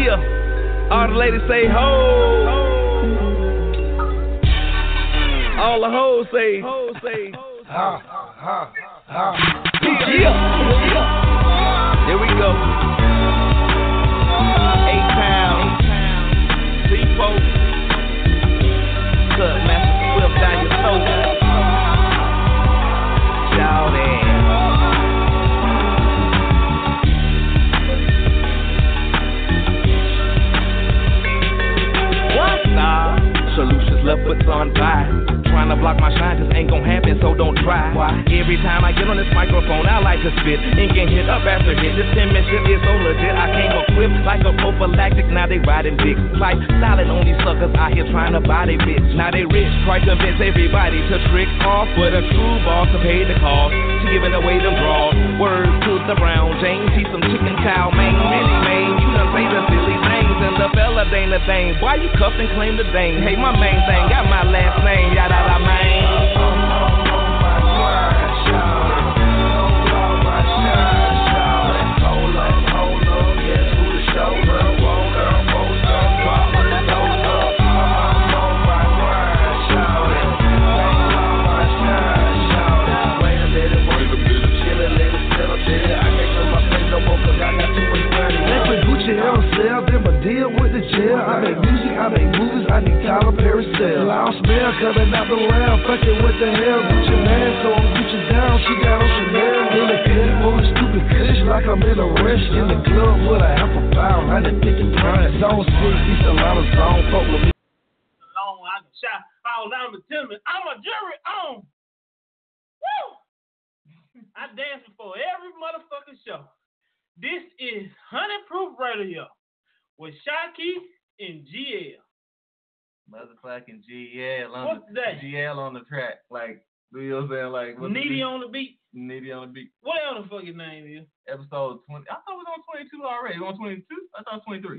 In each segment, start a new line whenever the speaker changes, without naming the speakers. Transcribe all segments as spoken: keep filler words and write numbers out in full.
Yeah, all the ladies say ho. All the hoes say hoes say ha ha ha. Yeah, yeah. Here we go. A-Town, C-Folk, Cut Master Swift down your throat. Shout it. What? Nah, solutions left but on by. Trying to block my shine just ain't gon' happen, so don't try. Why? Every time I get on this microphone, I like to spit. Ink and hit up after hit. This penmanship is so legit. I came equipped like a prophylactic. Now they riding dicks. Like silent on these suckers out here trying to buy they bitch. Now they rich. Try to convince everybody to trick off. But a true boss to pay the cost. She giving away them draws. Words to the brown James. See some chicken cow, man. Really, man. You done say the silly things. And the fella ain't the thing. Why you cuff and claim the dame? Hey, my main thing got my last name. Yada. I I make music, I make movies, I need Tyler Perry sell. Loud smell coming out the lounge, fucking with the hell. Gucci man, so Gucci down, she got on Chanel. In the cut, rolling stupid kush like I'm in a rush. In the club with a half a pound, I done pick and prime. Zone six, these a lot of zone, fuck with me.
Long, I can shot all down the timber. I'm a jury on. Woo! I dance before every motherfucking show. This is Honey Proof Radio with Shocky and G L.
Motherfucking G L on
What's
the
that?
G L on the track. Like, you know what I'm saying? Like, what's
Needy
the
on the beat.
Needy on the beat.
Whatever the fuck his name is.
Episode twenty. I thought it was on twenty-two already. It was on twenty-two? I thought it was twenty-three.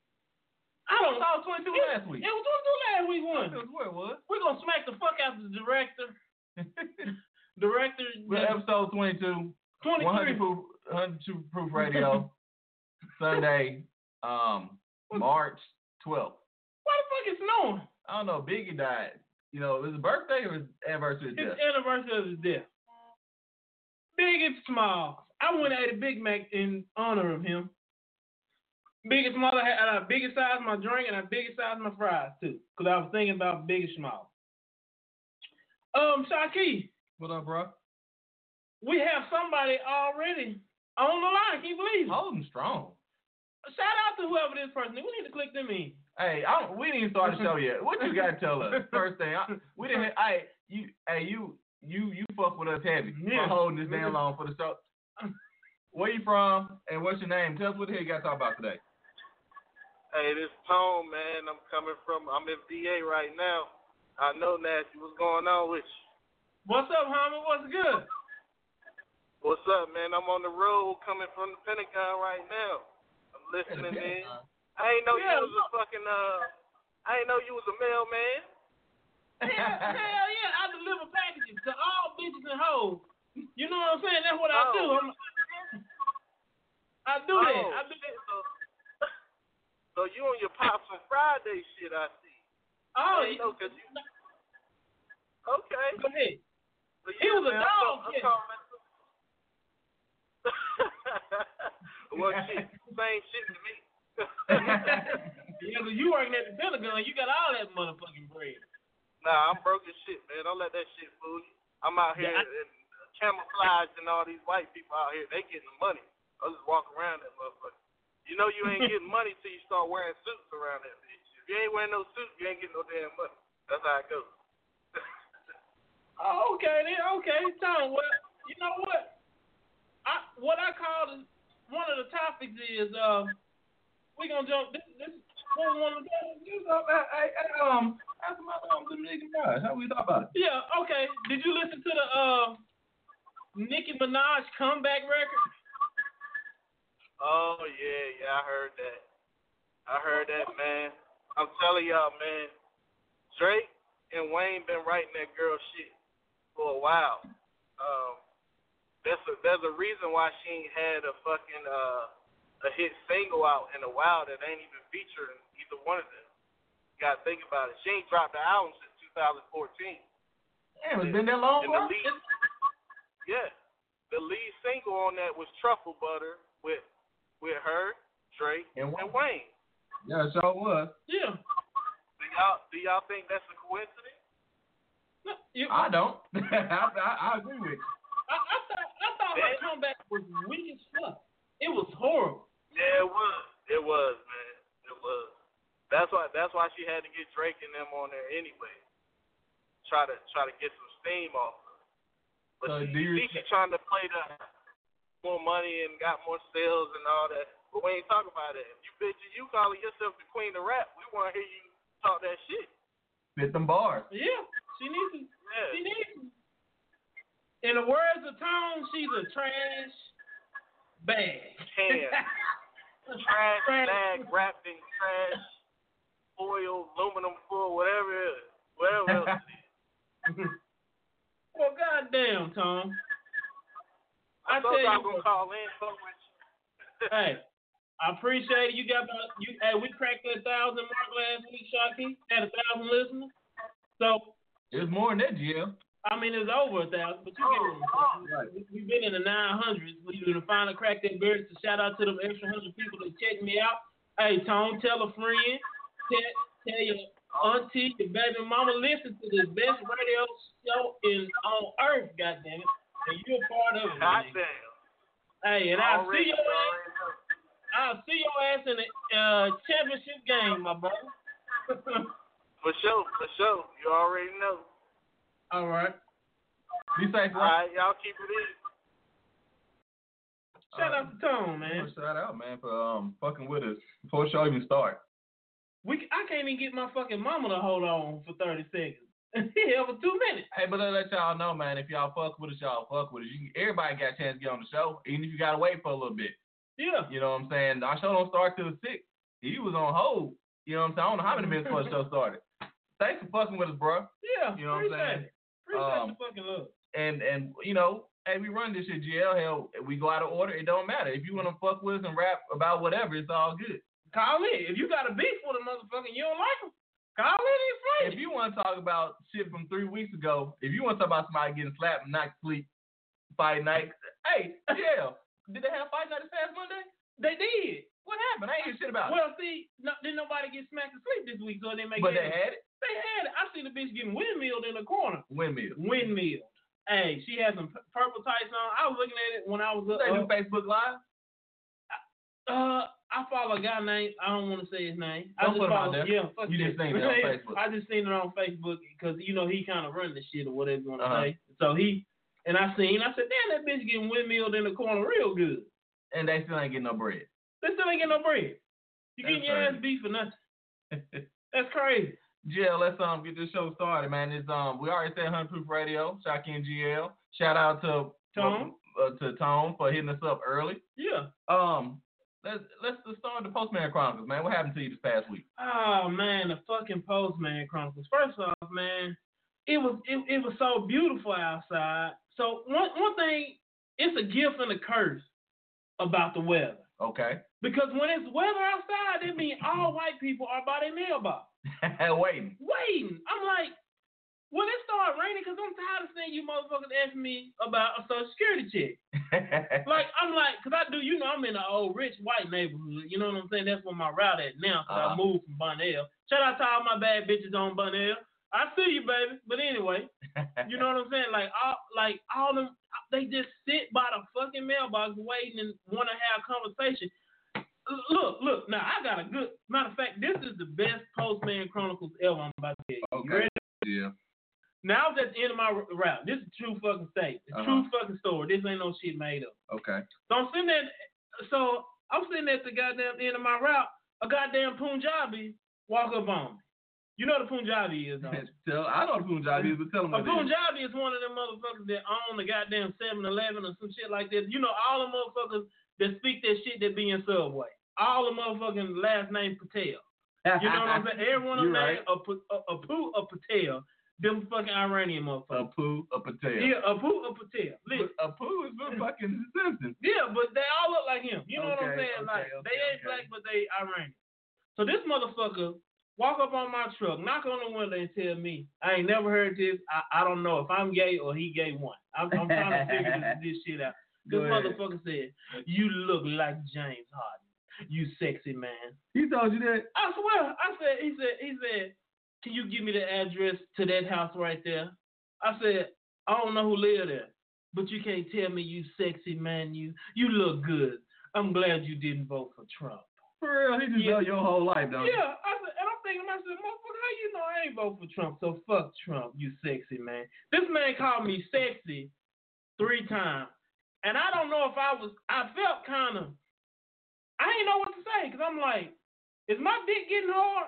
I don't
I thought it was twenty-two
it,
last week.
It was twenty-two last week, one.
That's what it was.
We're going to smack the fuck out the director. director.
But episode twenty-two.
twenty-three.
one hundred proof, one hundred proof Radio. Sunday, um, March twelfth.
Why the fuck is snowing?
I don't know. Biggie died. You know, was it his birthday or his anniversary of
His
death?
anniversary of his death. Big and Small. I went and ate a Big Mac in honor of him. Big and Small, I had a bigger size my drink and a bigger size my fries too, because I was thinking about Big and Small. Um, Shaki.
What up, bro?
We have somebody already on the line. Can you believe it?
Holding strong.
Shout out to whoever this person is. We need to click them in.
Hey, I don't, we didn't even start the show yet. What you got to tell us? First thing, I, we didn't. Hey, you, hey, you, you, you fuck with us heavy
Yeah.
for holding this damn long for the show. Where you from and what's your name? Tell us what the hell you got to talk about today.
Hey, this Tone, man. I'm coming from. I'm in V A right now. I know Nasty. What's going on with you?
What's up, homie? What's good?
What's up, man? I'm on the road coming from the Pentagon right now. I'm listening in. I ain't know
Yeah,
you was a fucking, uh, I ain't know you was a mailman.
Hell, hell yeah, I deliver packages to all bitches and hoes. You know what I'm saying? That's what I
Oh.
do. I'm, I do that.
Oh,
I do that.
So, so you on your Pops on Friday shit, I see.
Oh,
I ain't know, cause you. Okay.
Go ahead.
But
He
yeah,
was a
man,
dog,
I'm,
yeah.
I'm calling. Well, shit, same shit to me.
Yeah, but you working at the Pentagon, you got all that motherfucking bread.
Nah, I'm broke as shit, man. Don't let that shit fool you. I'm out here
Yeah, I-
in camouflage and all these white people out here. They getting the money. I just walk around that motherfucker. You know you ain't getting money till you start wearing suits around that bitch. If you ain't wearing no suit, you ain't getting no damn money. That's how it goes.
Oh, okay then. Okay, Tom. Well, you know what? I what I call is one of the topics is uh we gonna jump. This this one one of the
You know, I, I, um, ask my um, the nigga guys. How we talk about it?
Yeah. Okay. Did you listen to the uh Nicki Minaj comeback record?
Oh, yeah, yeah, I heard that. I heard that, man. I'm telling y'all, man, Drake and Wayne been writing that girl shit for a while. Um, there's a, there's a reason why she ain't had a fucking uh, a a hit single out in a while that ain't even featuring either one of them. You gotta think about it. She ain't dropped an album since two thousand fourteen.
Damn, it's been that long, bro?
Lead, yeah. The lead single on that was Truffle Butter with with her, Drake, and, and Wayne.
Yeah, it sure was.
Yeah.
Do y'all do y'all think that's a coincidence?
No, you,
I don't. I, I, I agree with you.
I, I thought I thought her comeback was weak as fuck. It was horrible.
Yeah, it was. It was, man. It was. That's why. That's why she had to get Drake and them on there anyway. Try to try to get some steam off her. But
So
she,
do you,
see, she's trying to play the more money and got more sales and all that. But we ain't talking about that. If you bitch, you calling yourself the queen of rap, we want to hear you talk that shit.
Spit them bars.
Yeah, she needs to.
Yeah.
She needs to. In the words of Tone, she's a trash bag.
Can. trash bag wrapped in trash, foil, aluminum foil, whatever it is. Whatever else it is.
Well, goddamn, Tom. I, I
thought
tell
I
you,
was gonna call in, fuck with you.
Hey, I appreciate it. You got about you. Hey, we cracked that thousand mark last week, Shocky. Had a thousand listeners. So
it's more than that, G L.
I mean, it's over a thousand, but you get it. Right. We've been in the nine hundreds. We done finally cracked that barrier. So shout out to them extra hundred people that checked me out. Hey, Tom, tell a friend. Tell, tell your auntie, your baby mama, listen to this best radio show in on earth, goddammit. And you're a part of it.
Goddamn.
Hey, and I'll see your ass. I'll see your ass in the uh, championship game, my brother.
For sure, for sure. You already know.
All right.
Be safe, bro.
All right, y'all keep it in.
Shout
uh,
out to Tone, man.
Shout out, man, for um fucking with us before the show even start.
We, I can't even get my fucking mama to hold on for thirty seconds. Hell, for two minutes.
Hey, but let y'all know, man, if y'all fuck with us, y'all fuck with us. You, everybody got a chance to get on the show, even if you got to wait for a little bit.
Yeah.
You know what I'm saying? Our show don't start till the sixth. He was on hold. You know what I'm saying? I don't know how many minutes before the show started. Thanks for fucking with us, bro.
Yeah.
You know what I'm saying?
It. Appreciate
um,
the fucking love.
And, and you know, hey, we run this shit, G L. Hell, we go out of order. It don't matter. If you want to fuck with us and rap about whatever, it's all good.
Call in. If you got a beef with a motherfucker and you don't like him, call in and explain.
If you want to talk about shit from three weeks ago, if you want to talk about somebody getting slapped and not sleep, fight night, hey, yeah. Did they have fight night this past Monday?
They did.
What happened? I ain't hear shit about
well,
it.
Well, see, no, didn't nobody get smacked to sleep this week, so they make
But
it.
they had it?
They had it. I seen the bitch getting windmilled in the corner.
Windmill.
Windmilled. Hey, she had some p- purple tights on. I was looking at it when I was up.
They
uh,
do Facebook Live?
Uh, I follow a guy named, I don't want to say his name.
Don't
I just
put him
follow,
out there.
Yeah, fuck
you
that.
just seen it on Facebook.
I just seen it on Facebook because, you know, he kind of run the shit or whatever you want to
uh-huh.
say. So he, and I seen, I said, damn, that bitch getting windmilled in the corner real good.
And they still ain't getting no bread.
They still ain't getting no bread. You
That's
getting your ass beat for nothing. That's crazy.
G L, let's um get this show started, man. It's um we already said one hundred Proof Radio, Shocky and G L. Shout out to
Tone
uh, to Tone for hitting us up early.
Yeah.
Um, let's let's, let's start the Postman Chronicles, man. What happened to you this past week?
Oh man, the fucking Postman Chronicles. First off, man, it was it, it was so beautiful outside. So one one thing, it's a gift and a curse about the weather.
Okay.
Because when it's weather outside, it means all white people are by their mailbox.
Waiting.
Waiting. I'm like, when it started raining, because I'm tired of seeing you motherfuckers ask me about a Social Security check. Like, I'm like, because I do, you know, I'm in an old rich white neighborhood. You know what I'm saying? That's where my route at now, because uh-huh. I moved from Bunnell. Shout out to all my bad bitches on Bunnell. I see you, baby. But anyway, you know what I'm saying? Like, all, like, all them, they just sit by the fucking mailbox waiting and want to have a conversation. Look, look, now I got a good, matter of fact, this is the best Postman Chronicles ever I'm about to tell you.
Okay.
You ready?
Yeah.
Now I was at the end of my route. This is a true fucking state. A uh-huh. true fucking story. This ain't no shit made up.
Okay.
So I'm sitting there, so I'm sitting at the goddamn end of my route, a goddamn Punjabi walk up on me. You know what a Punjabi is, don't you?
Tell, I know what a Punjabi is, but tell them what
a Punjabi is. is one of them motherfuckers that own the goddamn seven eleven or some shit like that. You know, all the motherfuckers that speak that shit that be in Subway. All the motherfucking last name Patel. You know what I'm saying? Every one of them
right.
named a, a, a, a, a Patel Them fucking Iranian motherfuckers.
Apu, a Patel.
Yeah, Apu, a Patel. Listen.
Apu is from fucking Simpsons.
Yeah, but they all look like him. You know
okay,
what I'm saying?
Okay,
like,
okay,
they ain't
okay.
black, but they Iranian. So this motherfucker walk up on my truck, knock on the window and tell me, I ain't never heard this. I, I don't know if I'm gay or he gay one. I'm, I'm trying to figure this, this shit out. This motherfucker said, you look like James Harden. You sexy man.
He told you that?
I swear. I said, he said, he said, can you give me the address to that house right there? I said, I don't know who live there, but you can't tell me you sexy man. You you look good. I'm glad you didn't vote for Trump.
For real, he just
yeah.
know your whole life, don't
Yeah, I said, and I'm thinking, I said, motherfucker, how you know I ain't vote for Trump? So fuck Trump, you sexy man. This man called me sexy three times, and I don't know if I was. I felt kind of. I didn't know what to say because I'm like, is my dick getting hard?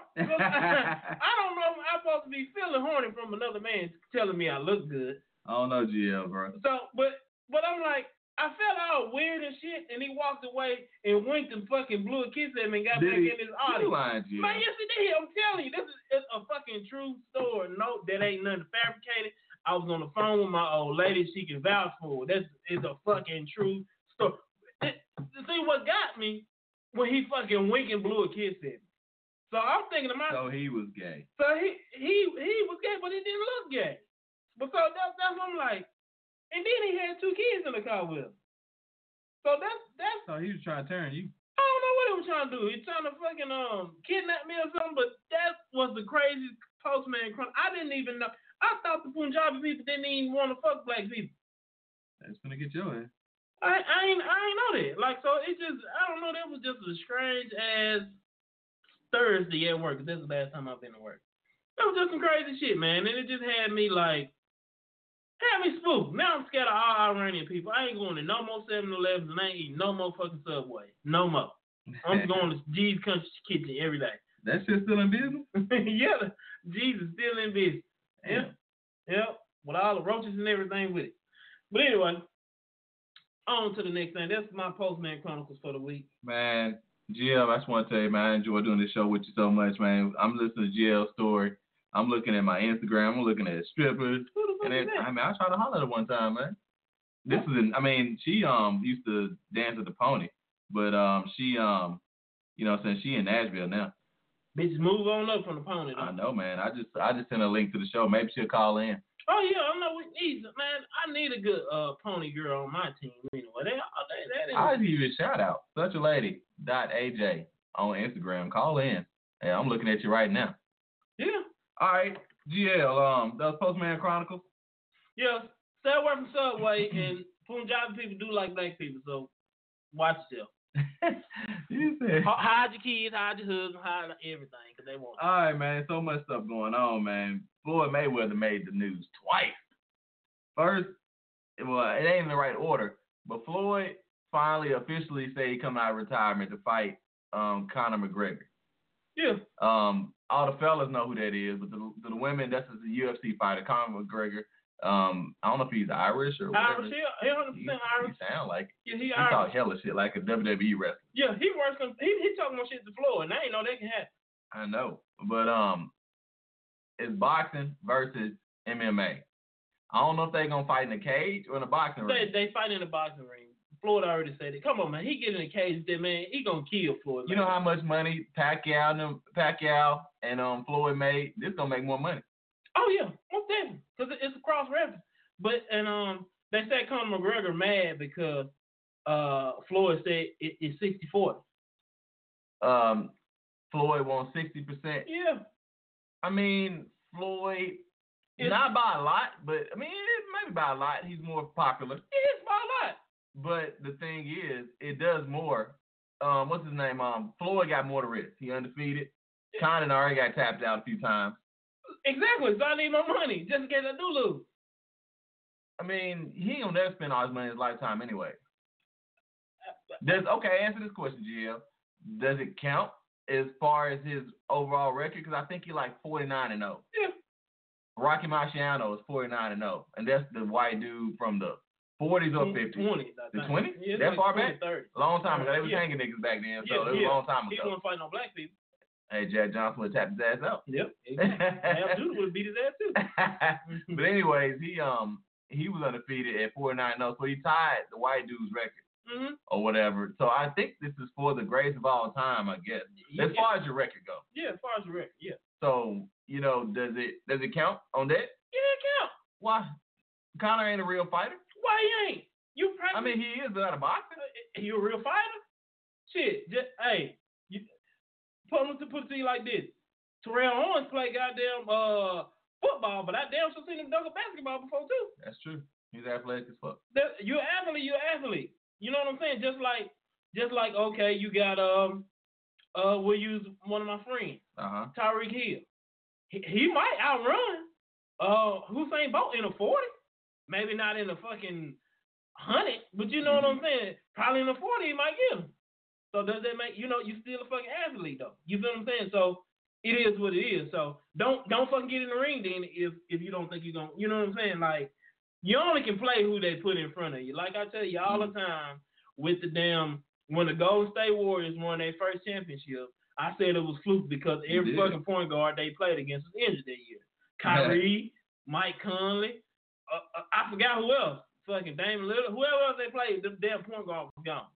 I, I don't know if I'm supposed to be feeling horny from another man telling me I look good.
I don't know, G L, bro.
So, but but I'm like, I felt all weird and shit, and he walked away and winked and fucking blew a kiss at me and got
did
back
he,
in his audience.
Lying, G L.
Man, yes, he did. I'm telling you, this is it's a fucking true story. No, that ain't nothing fabricated. I was on the phone with my old lady. She can vouch for it. That's it's a fucking true story. It, see what got me? When he fucking winked and blew a kiss at me. So I'm thinking to myself.
So he was gay.
So he he he was gay, but he didn't look gay. But so that's that's what I'm like. And then he had two kids in the car with him. So that's that's.
So he was trying to turn you.
I don't know what he was trying to do. He trying to fucking um kidnap me or something. But that was the craziest postman crime. I didn't even know. I thought the Punjabi people didn't even want to fuck black people.
That's gonna get your ass.
I, I ain't I ain't know that. Like, so it just, I don't know, that was just a strange ass Thursday at work. This is the last time I've been to work. That was just some crazy shit, man. And it just had me like, had me spooked. Now I'm scared of all Iranian people. I ain't going to no more seven elevens and I ain't eating no more fucking Subway. No more. I'm going to G's Country Kitchen every day.
That shit still in business?
Yeah, G's is still in business. Yep. Yep. With all the roaches and everything with it. But anyway. On to the next thing. That's my Postman Chronicles for the week.
Man, G L, I just want to tell you, man, I enjoy doing this show with you so much, man. I'm listening to G L's story. I'm looking at my Instagram. I'm looking at strippers.
Who the fuck
and
is
it,
that?
I mean, I tried to holler at her one time, man. This is, an, I mean, she um used to dance at the Pony, but um she um, you know, since she in Nashville now.
Bitches move on up from the Pony. Though.
I know, man. I just I just sent a link to the show. Maybe she'll call in.
Oh yeah, I know we need man. I need a good uh pony girl on my team. Anyway, they, they, they
I'll give you a shout out. Such a lady dot A J on Instagram. Call in. Hey, I'm looking at you right now.
Yeah.
All right, G L. Um, that was Postman Chronicles.
Yeah. Stay away from Subway, and Punjabi people do like black people, so watch yourself.
You said.
Hide your kids, hide your husband, hide everything, cause they want.
All right, man. So much stuff going on, man. Floyd Mayweather made the news twice. First, well, it ain't in the right order, but Floyd finally officially said he coming out of retirement to fight um, Conor McGregor.
Yeah.
Um, all the fellas know who that is, but the, the women, that's a U F C fighter, Conor McGregor. Um, I don't know if he's Irish or whatever.
Irish, yeah, he one hundred percent Irish.
He sound like it.
Yeah, he
He
Irish.
talk hella shit like a W W E wrestler.
Yeah, he works on, he he talking about shit to Floyd, and I ain't know that can happen.
I know, but um, it's boxing versus M M A. I don't know if they gonna fight in the cage or in the boxing ring.
They they fight in the boxing ring. Floyd already said it. Come on, man. He get in the cage, then man, he gonna kill Floyd. Man.
You know how much money Pacquiao and them, Pacquiao and um Floyd made? This gonna make more money.
Oh yeah, most definitely, because it's a cross reference. But and um, they said Conor McGregor mad because uh Floyd said it, it's sixty forty.
Um, Floyd wants sixty percent.
Yeah.
I mean, Floyd,
It's,
not by a lot, but I mean, maybe by a lot. He's more popular.
It's by a lot.
But the thing is, it does more. Um, what's his name? Um, Floyd got more to risk. He undefeated. Conor already got tapped out a few times.
Exactly. So I need my money just in case I do lose.
I mean, he ain't gonna never spend all his money in his lifetime anyway. Does okay? Answer this question, G L. Does it count as far as his overall record? Because I think he like forty-nine and zero.
Yeah.
Rocky Marciano is forty-nine and zero, and that's the white dude from the forties or fifties.
twenties.
The twenties?
Yeah,
that
like
far
twenty,
back?
thirty.
A long time ago. They was
yeah.
hanging niggas back then, so
yeah,
it was
yeah.
a long time
He
ago.
wasn't fighting no black people.
Hey, Jack Johnson would tap his ass out.
Yep. Cam Newton would beat his ass too.
But anyways, he um he was undefeated at forty-nine and oh, so he tied the white dude's record.
Mm-hmm.
Or whatever. So I think this is for the greatest of all time, I guess. As
Yeah.
far as your record goes.
Yeah, as far as the record, yeah.
So, you know, does it does it count on that?
Yeah, it count.
Why? Conor ain't a real fighter.
Why he ain't? You
I mean, he is not a boxer.
He a real fighter? Shit, just hey, you put him to put it to you like this. Terrell Owens played goddamn uh football, but I damn sure seen him dunk a basketball before too.
That's true. He's athletic as fuck.
That, you're an athlete, you're an athlete. You know what I'm saying? Just like just like okay, you got um uh we'll use one of my friends,
Uh-huh.
Tyreek Hill. He, he might outrun uh Usain Bolt in a forty. Maybe not in a fucking hundred, but you know
Mm-hmm.
what I'm saying? Probably in a forty he might get him. So does that make you know you still a fucking athlete though? You feel what I'm saying? So it is what it is. So don't don't fucking get in the ring then if if you don't think you're gonna you know what I'm saying? Like you only can play who they put in front of you. Like I tell you all the time with the damn when the Golden State Warriors won their first championship, I said it was fluke because every
Yeah.
fucking point guard they played against was injured that year. Kyrie, Mike Conley, uh, uh, I forgot who else. Fucking Damian Lillard, whoever else they played, the damn point guard was gone.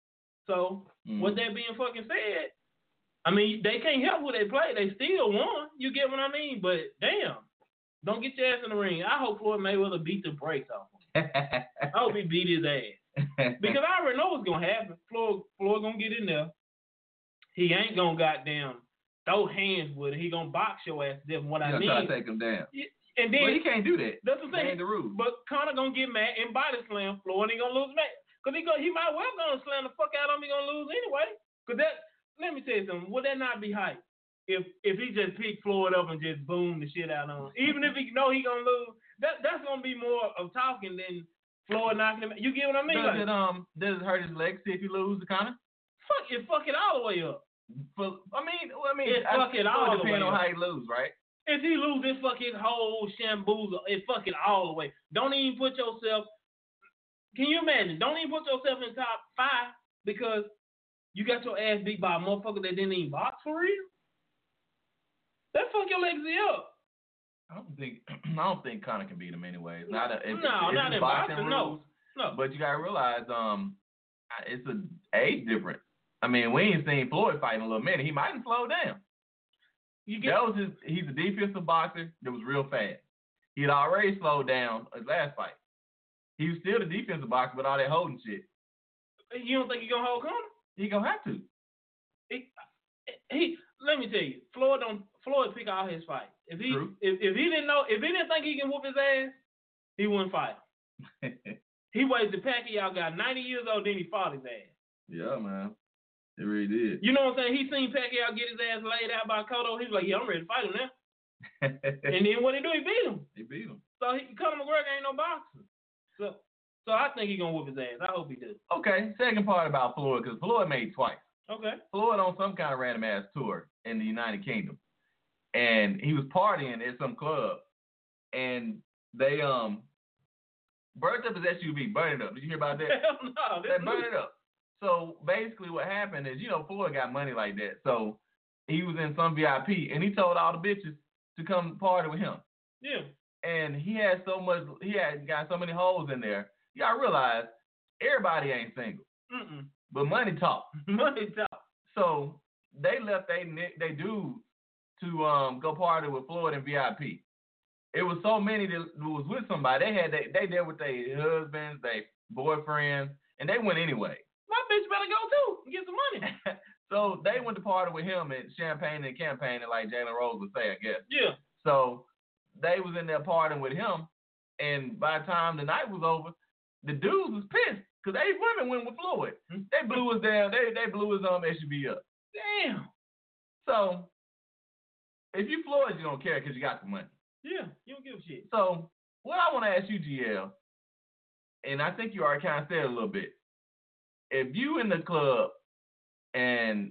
So
Mm.
with that being fucking said, I mean they can't help who they play. They still won. You get what I mean? But damn, don't get your ass in the ring. I hope Floyd Mayweather beat the brakes off him. I hope he beat his ass. Because I already know what's gonna happen. Floyd, Floyd gonna get in there. He ain't gonna goddamn throw hands with it. He gonna box your ass to death. What I
You're
mean,
trying to take him down.
and then
Well, he can't do that.
that's the
That
thing.
ain't the rules.
But Conor gonna get mad and body slam Floyd. He gonna lose match. Cause he go, he might well gonna slam the fuck out of him. He gonna lose anyway. Cause that, let me tell you something. Would that not be hype? If if he just pick Floyd up and just boom the shit out of him, even if he know he gonna lose, that that's gonna be more of talking than Floyd knocking him. You get what I mean?
Does
Like,
it um does it hurt his legacy if you lose to Conor?
fuck it, fuck it all the way up.
But I mean, I mean,
It
I,
fuck it all the
depends
way
on
up.
how he lose, right?
If he lose, it fuck his whole shamboozle. It fuck it all the way. Don't even put yourself. Can you imagine? Don't even put yourself in top five because you got your ass beat by a motherfucker that didn't even box for real. That fuck your legacy up.
I don't think I don't think Conor can beat him anyways. Not a, if,
no,
if
not
it's
in
boxing
boxing.
rules.
No, no.
But you gotta realize, um, it's a age difference. I mean, we ain't seen Floyd fight in a little minute. He might have slowed down.
You get
That was his. He's a defensive boxer that was real fast. He had already slowed down his last fight. He was still the defensive boxer, but all that holding shit.
You don't think he gonna hold Conor?
He gonna have to.
He, he let me tell you, Floyd don't Floyd pick all his fights. If he
True.
if, if he didn't know if he didn't think he can whoop his ass, he wouldn't fight. He waited till Pacquiao got ninety years old, then he fought his ass.
Yeah, man. It really did.
You know what I'm saying? He seen Pacquiao get his ass laid out by Cotto. He was like, yeah, I'm ready to fight him now. And then what he do? He beat him.
He beat him.
So he, Conor McGregor ain't no boxer. So so I think he gonna whoop his ass. I hope he does.
Okay, second part about Floyd, because Floyd made twice.
Okay.
Floyd on some kind of random ass tour in the United Kingdom, and he was partying at some club, and they um burnt up his S U V, burned it up. Did you hear about that?
Hell no.
They burned it up. So basically, what happened is, you know, Floyd got money like that, so he was in some V I P, and he told all the bitches to come party with him.
Yeah.
And he had so much, he had got so many holes in there. You gotta realize, everybody ain't single,
Mm-mm.
but money talk.
Money talk.
So they left they they dudes to um go party with Floyd in V I P. It was so many that was with somebody. They had they they there with their husbands, their boyfriends, and they went anyway.
My bitch better go too and get some money.
So they went to party with him at Champagne and Campaigning, like Jalen Rose would say, I guess.
Yeah.
So they was in there partying with him, and by the time the night was over, the dudes was pissed because eight women went with Floyd. They blew us down. They they blew his um S U V up.
Damn.
So if you Floyd, you don't care because you got the money.
Yeah, you don't give a shit.
So what I want to ask you, G L, and I think you already kind of said it a little bit. If you in the club and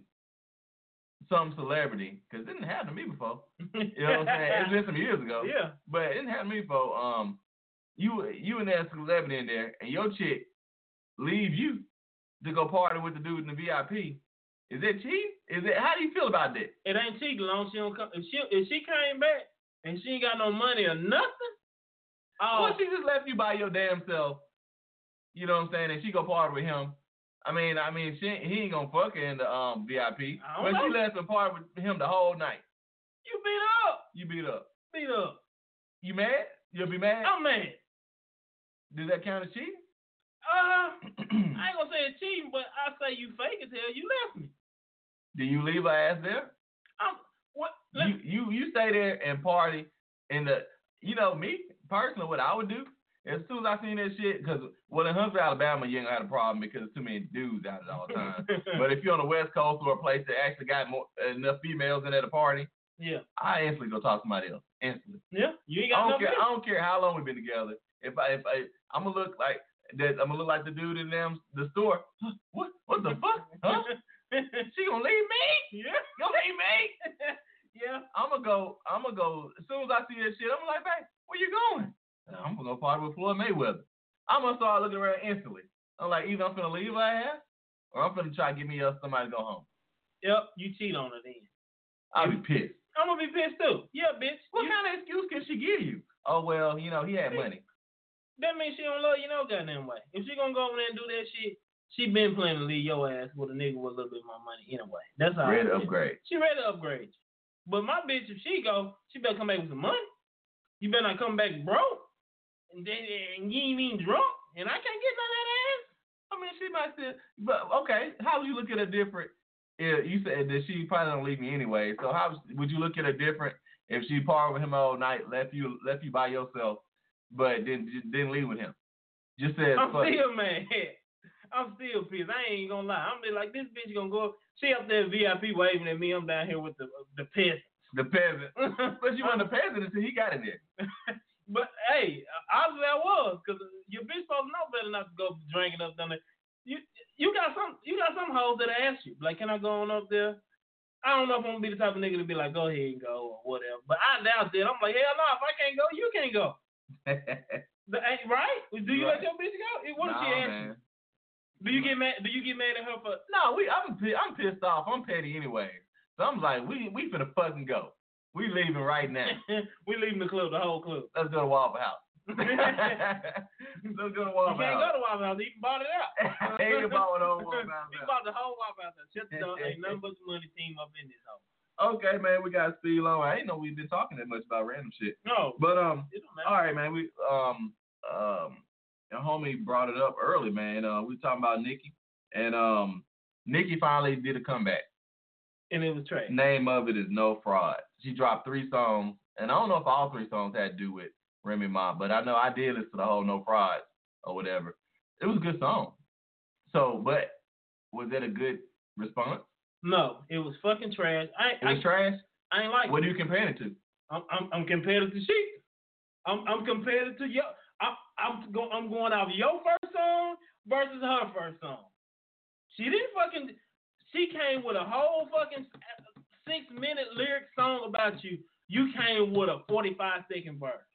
some celebrity, because it didn't happen to me before. You know what I'm saying? It's been some years ago.
Yeah.
But it didn't happen to me before. Um, you you and that celebrity in there, and your chick leave you to go party with the dude in the V I P. Is that cheating? Is it? How do you feel about that?
It ain't cheating long. She don't come. If she if she came back and she ain't got no money or nothing. Oh,
well, she just left you by your damn self. You know what I'm saying? And she go party with him. I mean, I mean, she he ain't gonna fuck her in the um V I P, but know. She left and party with him the whole night.
You beat up.
You beat up.
Beat up.
You mad? You'll be mad?
I'm mad.
Does that count as cheating?
Uh, I ain't gonna say it's cheating, but I say you fake as hell. You left me.
Do you leave her ass there?
I'm, what?
You, you you stay there and party in the. You know me personally, what I would do as soon as I seen that shit, because well in Huntsville, Alabama, you ain't gonna have a problem because there's too many dudes out at all times. But if you're on the West Coast or a place that actually got more enough females in at a party,
yeah,
I instantly go talk to somebody else. Instantly.
Yeah, you ain't got
I don't
no
care. I don't care how long we've been together. If I if I I'm gonna look like that, I'm gonna look like the dude in them the store. Huh? What what the fuck? Huh? She gonna leave me?
Yeah,
gonna leave me?
Yeah.
I'm gonna go. I'm gonna go. As soon as I see that shit, I'm like, babe, where you going? I'm gonna go party with Floyd Mayweather. I'm gonna start looking around instantly. I'm like, either I'm gonna leave her ass, or I'm gonna try to get me else somebody to go home.
Yep, you cheat on her then.
I'll be pissed.
I'm gonna be pissed too. Yeah, bitch.
What
you...
kind of excuse can she give you? Oh well, you know he had money.
That means she don't love you no goddamn way. If she gonna go over there and do that shit, she been planning to leave your ass with a nigga with a little bit more money anyway. That's how.
Ready to upgrade.
She ready to upgrade you. But my bitch, if she go, she better come back with some money. You better not come back broke. And then and you ain't even drunk. And I can't get none of that ass.
I mean, she might still. But okay, how would you look at her different? If you said that she probably don't leave me anyway. So how would you look at her different if she partied with him all night, left you left you by yourself, but didn't didn't leave with him? Just said.
I'm
fuck.
still mad. I'm still pissed. I ain't gonna lie. I'm be like, this bitch gonna go. She up there V I P waving at me. I'm down here with the the peasants.
The peasant. But you wasn't a peasant until he got in there.
But hey, obviously I was, cause your bitch supposed to know better not to go drinking up down there. You you got some you got some hoes that ask you, like, can I go on up there? I don't know if I'm gonna be the type of nigga to be like, go ahead and go or whatever. But I doubt that. I'm like, hell no, if I can't go, you can't go. the, right? Do you
right.
let your bitch go? What if
nah,
she asks
man.
you? Do you get mad? Do you get mad at her for?
No, we. I'm. I'm pissed off. I'm petty anyway. So I'm like, we. We finna fucking go. We leaving right now.
We leaving the club, the whole club.
Let's go to Waffle House. Let's go to Waffle House.
You can't go to Waffle House. You can bought it out.
He can bought the whole Waffle House.
He bought the whole Waffle House. Shut the door. Ain't nothing but the money team up in this house.
Okay, man, we got speed low. I ain't know we've been talking that much about random shit.
No.
But um, all right, man. We um um, your homie brought it up early, man. Uh, we talking about Nicki, and um, Nicki finally did a comeback.
And it was trash.
Name of it is No Fraud. She dropped three songs, and I don't know if all three songs had to do with Remy Ma, but I know I did listen to the whole No Fraud or whatever. It was a good song. So, but was that a good response?
No, it was fucking trash. I,
it was
I,
trash?
I ain't like
What
it.
are you comparing it to?
I'm I'm, I'm comparing it to she. I'm I'm comparing it to your. I'm I'm going I'm going off your first song versus her first song. She didn't fucking. She came with a whole fucking six minute lyric song about you. You came with a forty-five second verse.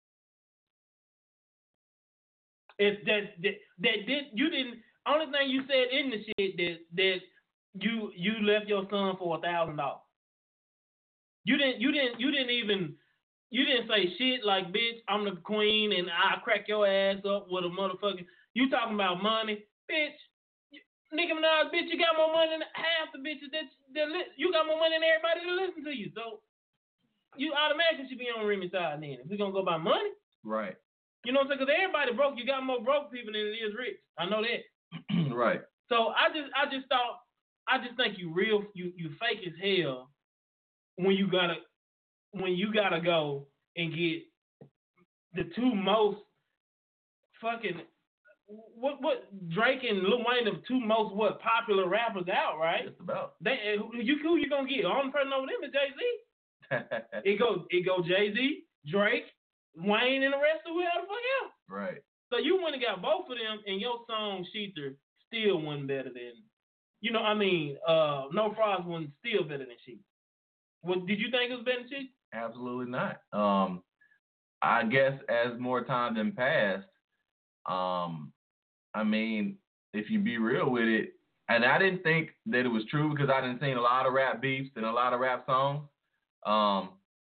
It's that that that did you didn't. Only thing you said in the shit that that you you left your son for a thousand dollars. You didn't you didn't you didn't even you didn't say shit like, bitch, I'm the queen and I crack your ass up with a motherfucking. You talking about money, bitch? Nicki Minaj, bitch, you got more money than half the bitches that, that li- you got more money than everybody that listen to you. So you automatically should be on Remy's side then. If we're gonna go by money,
right?
You know what I'm saying? Because everybody broke. You got more broke people than it is rich. I know that.
Right.
So I just, I just thought, I just think you real, you, you fake as hell when you gotta, when you gotta go and get the two most fucking. What what Drake and Lil Wayne, the two most what popular rappers out, right?
Just about.
They you who you gonna get? The only person over them is Jay Z. it go it go Jay Z, Drake, Wayne, and the rest of whoever the fuck else.
Right.
So you went and got both of them, and your song Sheether still wasn't better than, you know, I mean, uh, No Fraud wasn't still better than Sheether. What did you think it was better than Sheether?
Absolutely not. Um, I guess as more time than passed, um. I mean, if you be real with it, And I didn't think that it was true because I didn't seen a lot of rap beefs and a lot of rap songs. Um,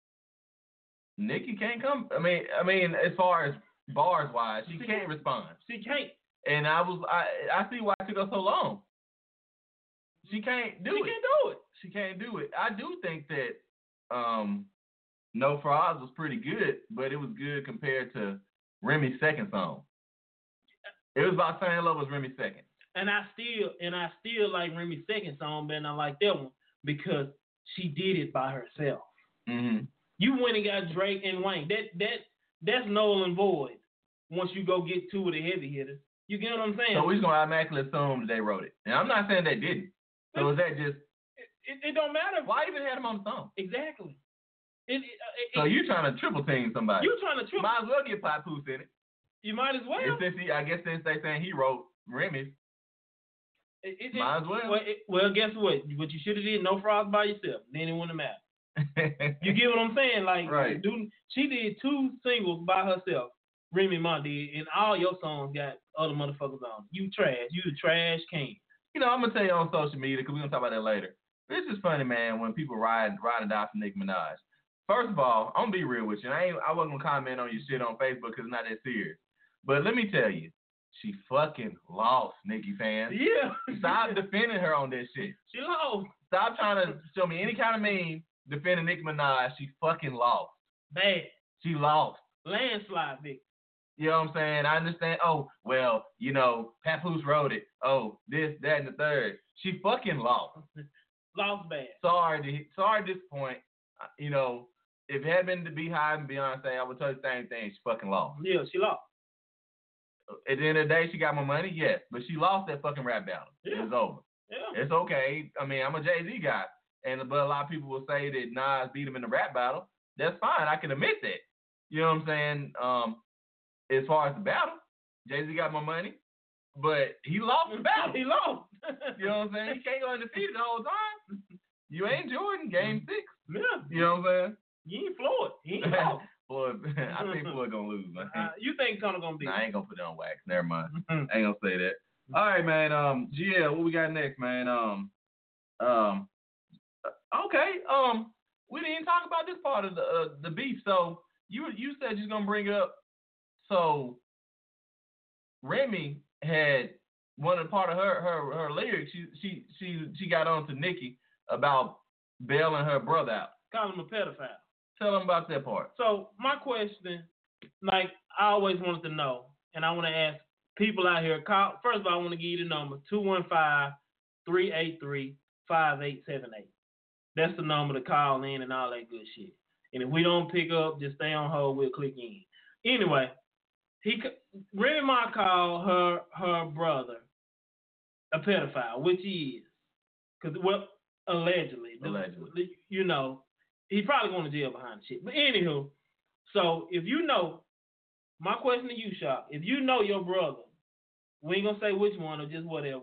Nicki can't come. I mean, I mean, as far as bars wise, she, she can't, can't respond.
She can't.
And I was, I, I see why it took her so long. She can't do
she
it.
She can't do it.
She can't do it. I do think that um, No Frauds was pretty good, but it was good compared to Remy's second song. It was about same level as Remy's second.
And I still, and I still like Remy's second song better than I like that one because she did it by herself.
Mm-hmm.
You went and got Drake and Wayne. That that that's null and void. Once you go get two of the heavy hitters, you get what I'm saying.
So we're gonna automatically assume that they wrote it, and I'm not saying they didn't. So is that just?
It, it, it don't matter.
Why even have them on the song?
Exactly. It, it, it,
so you trying to triple team somebody?
You trying to triple?
Might as well get Papoose in it.
You might as well.
And since he, I guess since they saying he wrote Remy's,
it, it,
might as well.
Well, it, well, guess what? What you should have did No Frauds by yourself. Then it wouldn't matter. You get what I'm saying? Like,
right.
dude, she did two singles by herself. Remy Ma did, and all your songs got other motherfuckers on. You trash. You the trash king.
You know, I'm gonna tell you on social media because we're gonna talk about that later. This is funny, man. When people ride ride and die for Nicki Minaj. First of all, I'm gonna be real with you. I ain't, I wasn't gonna comment on your shit on Facebook because it's not that serious. But let me tell you, she fucking lost, Nicki fans.
Yeah.
Stop defending her on this shit.
She lost.
Stop trying to show me any kind of meme defending Nicki Minaj. She fucking lost.
Bad.
She lost.
Landslide, Vic.
You know what I'm saying? I understand. Oh, well, you know, Papoose wrote it. Oh, this, that, and the third. She fucking lost.
Lost bad.
Sorry to, sorry to disappoint. You know, if it had been the Beehive and Beyonce, I would tell you the same thing. She fucking lost.
Yeah, she lost.
At the end of the day, she got more money, yes, but she lost that fucking rap battle.
Yeah.
It's over.
Yeah.
It's okay. I mean, I'm a Jay-Z guy, and but a lot of people will say that Nas beat him in the rap battle. That's fine. I can admit that. You know what I'm saying? Um, as far as the battle, Jay-Z got more money, but he lost the battle.
He lost.
You know what I'm saying? He can't go undefeated the whole time. You ain't Jordan, game six.
Yeah.
You know what I'm saying?
You ain't Floyd. He ain't lost.
Floyd, I think Floyd gonna lose, man.
Uh, you think Conor gonna beat?
Nah, I ain't gonna put it on wax. Never mind. I ain't gonna say that. All right, man. Um, G L, what we got next, man? Um, um, okay. Um, we didn't even talk about this part of the uh, the beef. So you you said you're gonna bring up. So Remy had one of the part of her her her lyrics. She she she she got on to Nicki about bailing her brother out.
Call him a pedophile.
Tell them about that part.
So my question, like I always wanted to know, and I want to ask people out here. Call first of all, I want to give you the number two one five, three eight three, five eight seven eight. That's the number to call in and all that good shit. And if we don't pick up, just stay on hold. We'll click in. Anyway, he Remy Ma called her her brother a pedophile, which he is, because well allegedly,
allegedly,
you know. He probably going to jail behind shit. But anywho, so if you know, my question to you, Shock, if you know your brother, we ain't going to say which one or just whatever.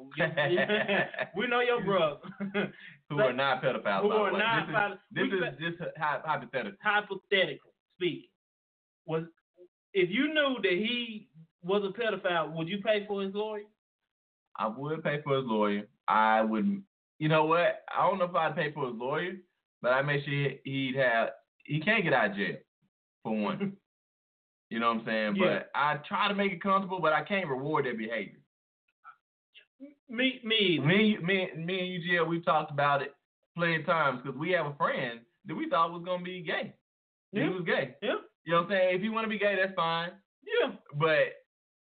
We know your brother.
Who are not pedophiles.
Who are not pedophiles.
This is, this is just hypothetical.
Hypothetical speaking. Was, if you knew that he was a pedophile, would you pay for his lawyer?
I would pay for his lawyer. I would, you know what? I don't know if I'd pay for his lawyer. But I make sure he'd have, he can't get out of jail, for one. You know what I'm saying?
Yeah.
But I try to make it comfortable, but I can't reward their behavior.
Me, me,
me, me, me and you, G L, we've talked about it plenty of times because we have a friend that we thought was going to be gay.
Yeah.
He was gay.
Yeah.
You know what I'm saying? If you want to be gay, that's fine.
Yeah.
But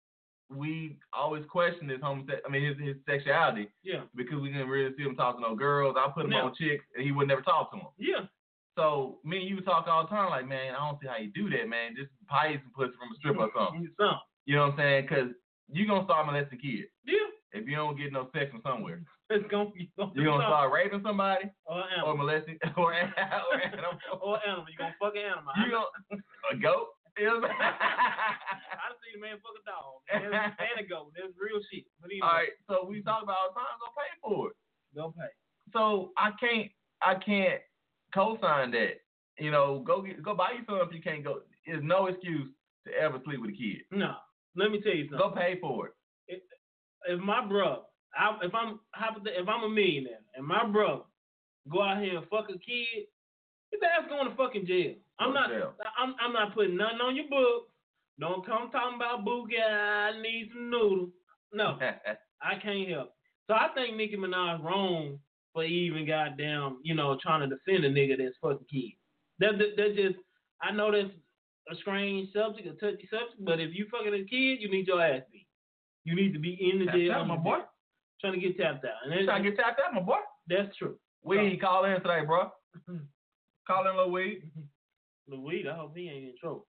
we always question his homosex, I mean his, his sexuality.
Yeah. Because
we didn't really see him talking to no girls. I put him
yeah.
on chicks and he would never talk to them.
Yeah.
So me and you talk all the time like, man, I don't see how you do that, man. Just buy you some pussy from a stripper or something.
Some.
You know what I'm saying? Because you're going to start molesting kids.
Yeah.
If you don't get no sex from somewhere.
It's gonna, it's gonna
you're going to start raping somebody.
Or
animal. Or molesting. Or, or animal.
Or animal. You're going to fuck an animal.
You gonna, a goat? You know what I'm saying?
I done seen a man fuck a dog. And a goat. That's real shit. But anyway.
All right. So we talk about all the time. Go pay for it.
Go pay.
So I can't, I can't co-sign that. You know, go get, go buy you something if you can't go. There's no excuse to ever sleep with a kid.
No. Let me tell you something.
Go pay for it.
If, if my brother I, if I'm if I'm a millionaire and my brother go out here and fuck a kid, his ass going to fucking jail. I'm not.
Jail.
I'm. I'm not putting nothing on your book. Don't come talking about Boogie. I need some noodles. No, I can't help. So I think Nicki Minaj wrong for even goddamn, you know, trying to defend a nigga that's fucking kids. That that, that just. I know that's a strange subject, a touchy subject, but if you fucking a kid, you need your ass beat. You need to be in the jail.
Tap, tap, my boy.
Trying to get tapped out. And
trying to get tapped out, my boy.
That's true.
Weed, so, call in today, bro. Call in Lil Weed.
Lil Weed, I hope he ain't in trouble.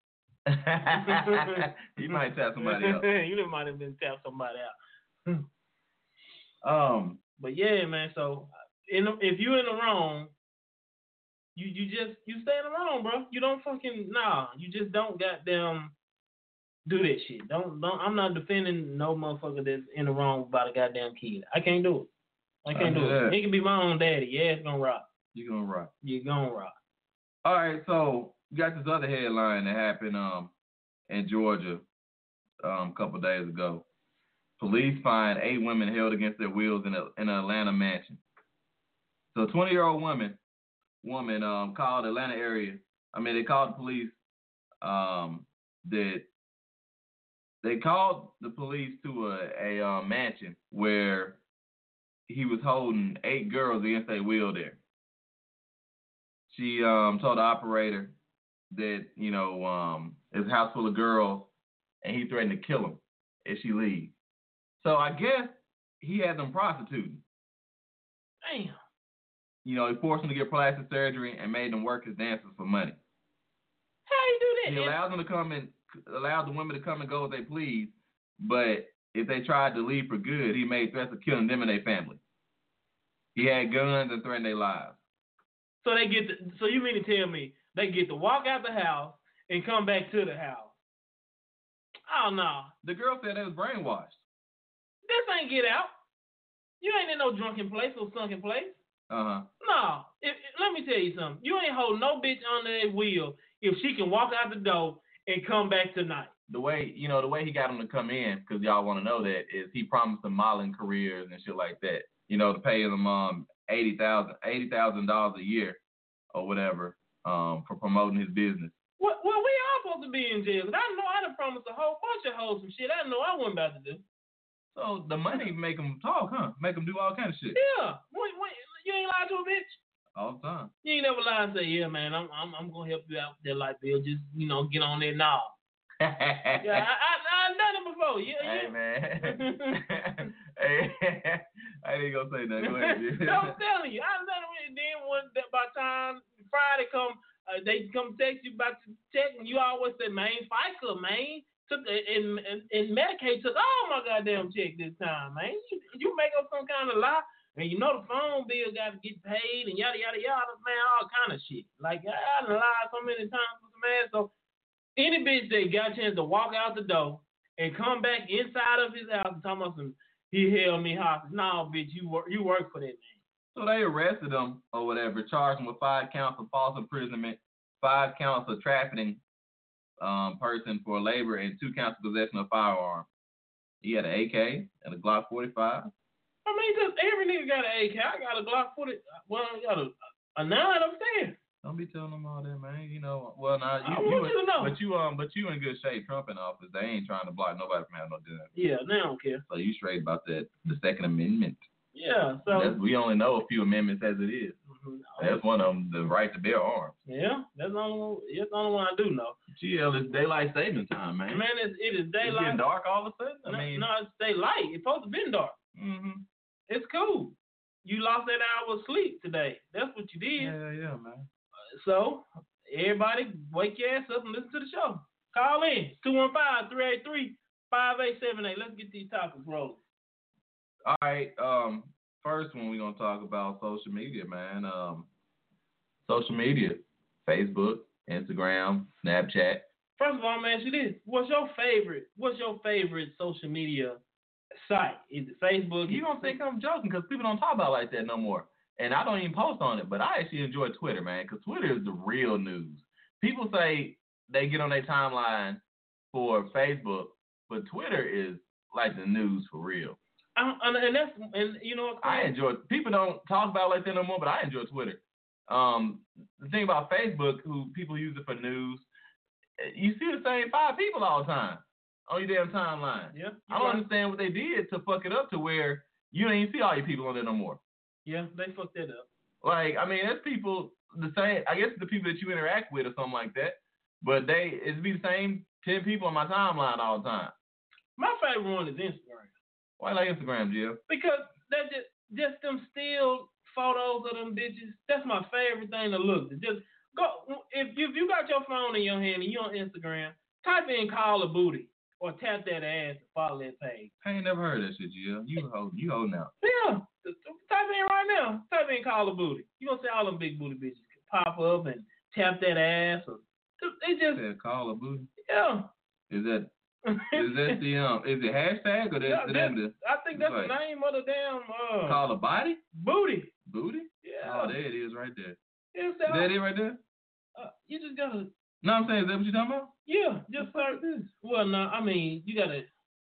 You might tap somebody else.
You might have been tapped somebody out.
um,
But yeah, man. So in the, if you in the wrong, you you just you stay in the wrong, bro. You don't fucking nah. You just don't goddamn do that shit. Don't don't. I'm not defending no motherfucker that's in the wrong about a goddamn kid. I can't do it. I can't I do it. That. He can be my own daddy. Yeah, it's gonna rock.
You gonna rock.
You gonna rock.
All right, so we got this other headline that happened um in Georgia um a couple days ago. Police find eight women held against their wills in a in an Atlanta mansion. So a twenty-year-old woman woman um called the Atlanta area. I mean, they called the police um that they called the police to a a uh, mansion where he was holding eight girls against their will there. She um told the operator that, you know, um it's a house full of girls and he threatened to kill them if she leaves. So I guess he had them prostituting.
Damn.
You know, he forced them to get plastic surgery and made them work as dancers for money.
How you do that?
He allowed them to come and allowed the women to come and go as they please, but if they tried to leave for good, he made threats of killing them and their family. He had guns and threatened their lives.
So they get. To, so you mean to tell me they get to walk out the house and come back to the house? Oh no.
The girl said they was brainwashed.
This ain't get out. You ain't in no drunken place or sunken place.
Uh huh.
No. If, let me tell you something. You ain't hold no bitch under that wheel if she can walk out the door and come back tonight.
The way, you know, the way he got them to come in, because y'all want to know that, is he promised them modeling careers and shit like that. You know, to pay them um eighty thousand dollars a year or whatever um for promoting his business.
Well, well, we all supposed to be in jail. Cause I know I done promised a whole bunch of hoes some shit I know I wasn't about to do.
So the money make them talk, huh? Make them do all kind of shit.
Yeah. Wait, wait, you ain't lied to a bitch?
All the time.
You ain't never lied and say, yeah, man, I'm I'm I'm gonna help you out with that light bill. Just, you know, get on there now. Yeah, I, I I done it before. Yeah,
hey
yeah.
man. Hey, I ain't gonna say nothing. Go ahead.
I'm telling you, I done it. Then when by the time Friday come, uh, they come text you about the check, and you always say, man, FICA, man, took and, and and Medicaid took all my goddamn check this time, man. You, you make up some kind of lie, and you know the phone bill got to get paid, and yada yada yada, man, all kind of shit. Like I done lied so many times with some ass. So any bitch that got a chance to walk out the door and come back inside of his house and talk about some, he held me hostage. No, bitch, you work, you work for that man.
So they arrested him or whatever, charged him with five counts of false imprisonment, five counts of trafficking um, person for labor, and two counts of possession of firearm. He had an A K and a Glock forty-five.
I mean, just every nigga got an A K. I got a Glock forty. Well, I got a, a nine upstairs.
Don't be telling them all that, man. You know, well, now nah, you,
I want
you,
you to know.
But you um, but you in good shape. Trump in office, they ain't trying to block nobody from having no gun.
Yeah, they don't care.
So you straight about that, the Second Amendment.
Yeah, so
that's, we only know a few amendments as it is. Mm-hmm. That's one of them, the right to bear arms.
Yeah, that's the only one. That's the only one I do know.
G L is daylight saving time, man.
Man, it's, it is daylight.
It's getting dark all of a sudden. I
no,
mean,
no, it's daylight. It's supposed to be dark.
Mm-hmm.
It's cool. You lost that hour of sleep today. That's what you did.
Yeah, yeah, man.
So, everybody, wake your ass up and listen to the show. Call in, two one five, three eight three, five eight seven eight. Let's get these topics rolling.
All right. Um, first one we're going to talk about social media, man. Um, social media, Facebook, Instagram, Snapchat.
First of all, man, ask you this. What's your favorite, what's your favorite social media site? Is it Facebook?
You don't think I'm joking because people don't talk about it like that no more. And I don't even post on it, but I actually enjoy Twitter, man, because Twitter is the real news. People say they get on their timeline for Facebook, but Twitter is like the news for real.
I, and that's and you know what?
I enjoy. People don't talk about it like that no more, but I enjoy Twitter. Um, the thing about Facebook, who people use it for news, you see the same five people all the time on your damn timeline.
Yeah.
I don't
right.
understand what they did to fuck it up to where you don't even see all your people on there no more.
Yeah, they fucked that up.
Like, I mean, there's people the same. I guess the people that you interact with or something like that, but they it'd be the same ten people on my timeline all the time.
My favorite one is Instagram.
Why you like Instagram, Jill?
Because that just just them still photos of them bitches. That's my favorite thing to look. Just go if if you got your phone in your hand and you on Instagram, type in "call a booty" or tap that ass and follow that page.
I ain't never heard of that shit, Jill. You hold you holding out.
Yeah, type in right now. Type in "call a booty." You gonna see all them big booty bitches pop up and tap that ass. Or they just
said call a booty.
Yeah.
Is that is that the um is it hashtag or that's
yeah,
the name of the?
I think that's
like,
the name of the damn uh.
Call a body.
Booty.
Booty.
Yeah.
Oh, there it is right there.
Yeah,
is that it right there?
Uh, you just gotta.
No, I'm saying, is that what you talking about?
Yeah, just start this. Well, no, I mean, you gotta.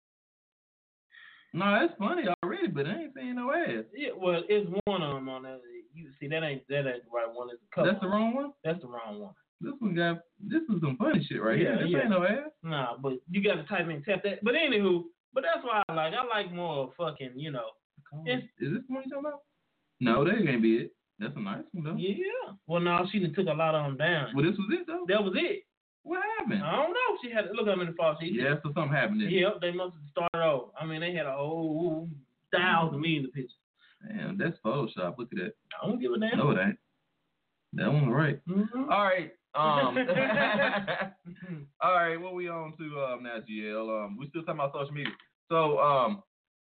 No, that's funny already, but I ain't seeing no ass.
Yeah, well, it's one of them on there. You see, that ain't that ain't the right one. It's a couple.
That's the wrong one.
That's the wrong one.
This one got. This is some funny shit right
yeah,
here. This
yeah.
ain't no ass.
Nah, but you gotta type in tap that. But anywho, but that's why I like. I like more fucking, you know.
Is this the one you talking about? No, that can't be it. That's a nice one though.
Yeah. Well, no, she done took a lot of them down.
Well, this was it though.
That was it.
What happened?
I don't know. She had to look up in the fall. She
yeah, so something happened there.
Yep, they must have started over. I mean, they had a whole thousand million of pictures.
Damn, that's Photoshop. Look at that.
I don't give a damn.
No, it ain't. That one's right.
Mm-hmm.
All right. Um. all right. What we on to um now, G L? Um, we still talking about social media. So um,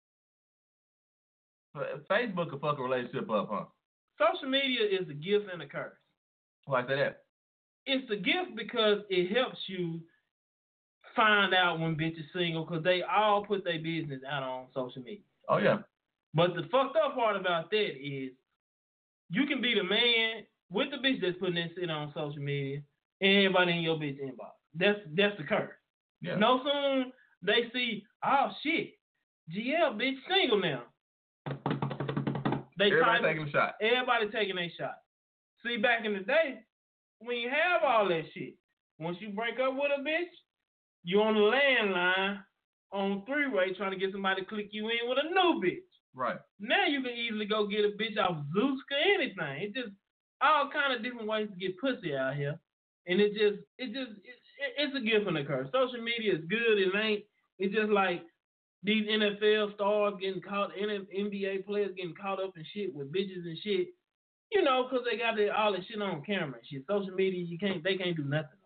Facebook will fuck a relationship up, huh?
Social media is a gift and a curse.
Why I say that?
It's a gift because it helps you find out when bitches single because they all put their business out on social media.
Oh yeah.
But the fucked up part about that is you can be the man with the bitch that's putting that shit on social media and everybody in your bitch inbox. That's that's the curse.
Yeah.
No soon they see, oh shit, G L bitch single now. They
everybody
type,
taking a shot.
Everybody taking a shot. See, back in the day, when you have all that shit, once you break up with a bitch, you on the landline on three-way trying to get somebody to click you in with a new bitch.
Right.
Now you can easily go get a bitch off Zooska, anything. It just all kind of different ways to get pussy out here, and it just it just it, it's a gift and a curse. Social media is good. It ain't. It's just like these N F L stars getting caught, N B A players getting caught up in shit with bitches and shit. You know, because they got the, all that shit on camera and shit. Social media, you can't. They can't do nothing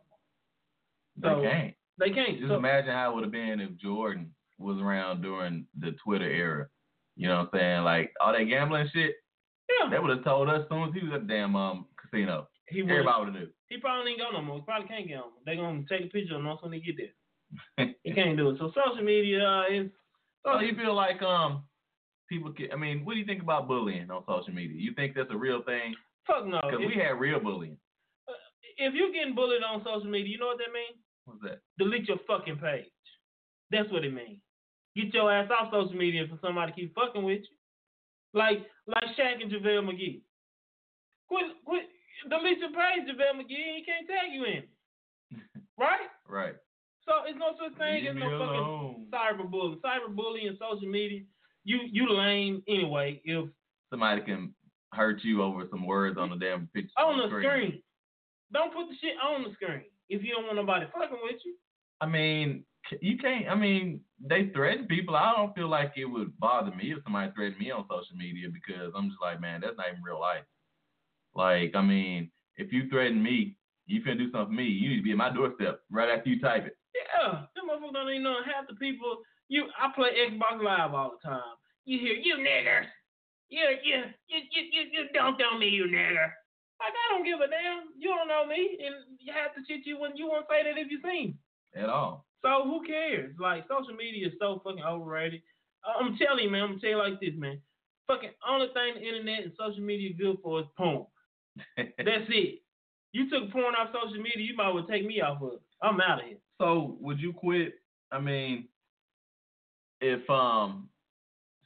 no more. So,
they can't.
They can't.
Just
so,
imagine how it would have been if Jordan was around during the Twitter era. You know what I'm saying? Like, all that gambling shit,
yeah.
They would have told us as soon as he was at the damn um, casino.
He
Everybody would have knew.
He probably ain't go no more. He probably can't get on. They're going to take a picture of him when they get there. He can't do it. So social media uh, is...
So you feel like um people can, I mean, what do you think about bullying on social media? You think that's a real thing?
Fuck no.
Because we had real bullying.
Uh, if you're getting bullied on social media, you know what that means?
What's that?
Delete your fucking page. That's what it means. Get your ass off social media for somebody to keep fucking with you. Like like Shaq and JaVale McGee. Quit, quit, delete your page, JaVale McGee, he can't tag you in. Right?
Right.
So it's no such thing
Leave
as
me
no
alone.
fucking cyberbullying. Cyberbullying, social media, you you lame anyway if
somebody can hurt you over some words on the damn picture.
On the screen. screen. Don't put the shit on the screen if you don't want nobody fucking with you.
I mean, you can't, I mean, they threaten people. I don't feel like it would bother me if somebody threatened me on social media because I'm just like, man, that's not even real life. Like, I mean, if you threaten me, you finna do something for me, you need to be at my doorstep right after you type it.
Yeah, them motherfuckers don't even know half the people. You, I play Xbox Live all the time. You hear, you niggers. You, you, you, you, you, you don't know me, you nigger. Like, I don't give a damn. You don't know me, and you have to shit you when you won't say that if you seen me.
At all.
So who cares? Like, social media is so fucking overrated. I'm telling you, man. I'm gonna tell you like this, man. Fucking only thing the internet and social media good for is porn. That's it. You took porn off social media, you might as well take me off of it. I'm out of here.
So would you quit? I mean, if um,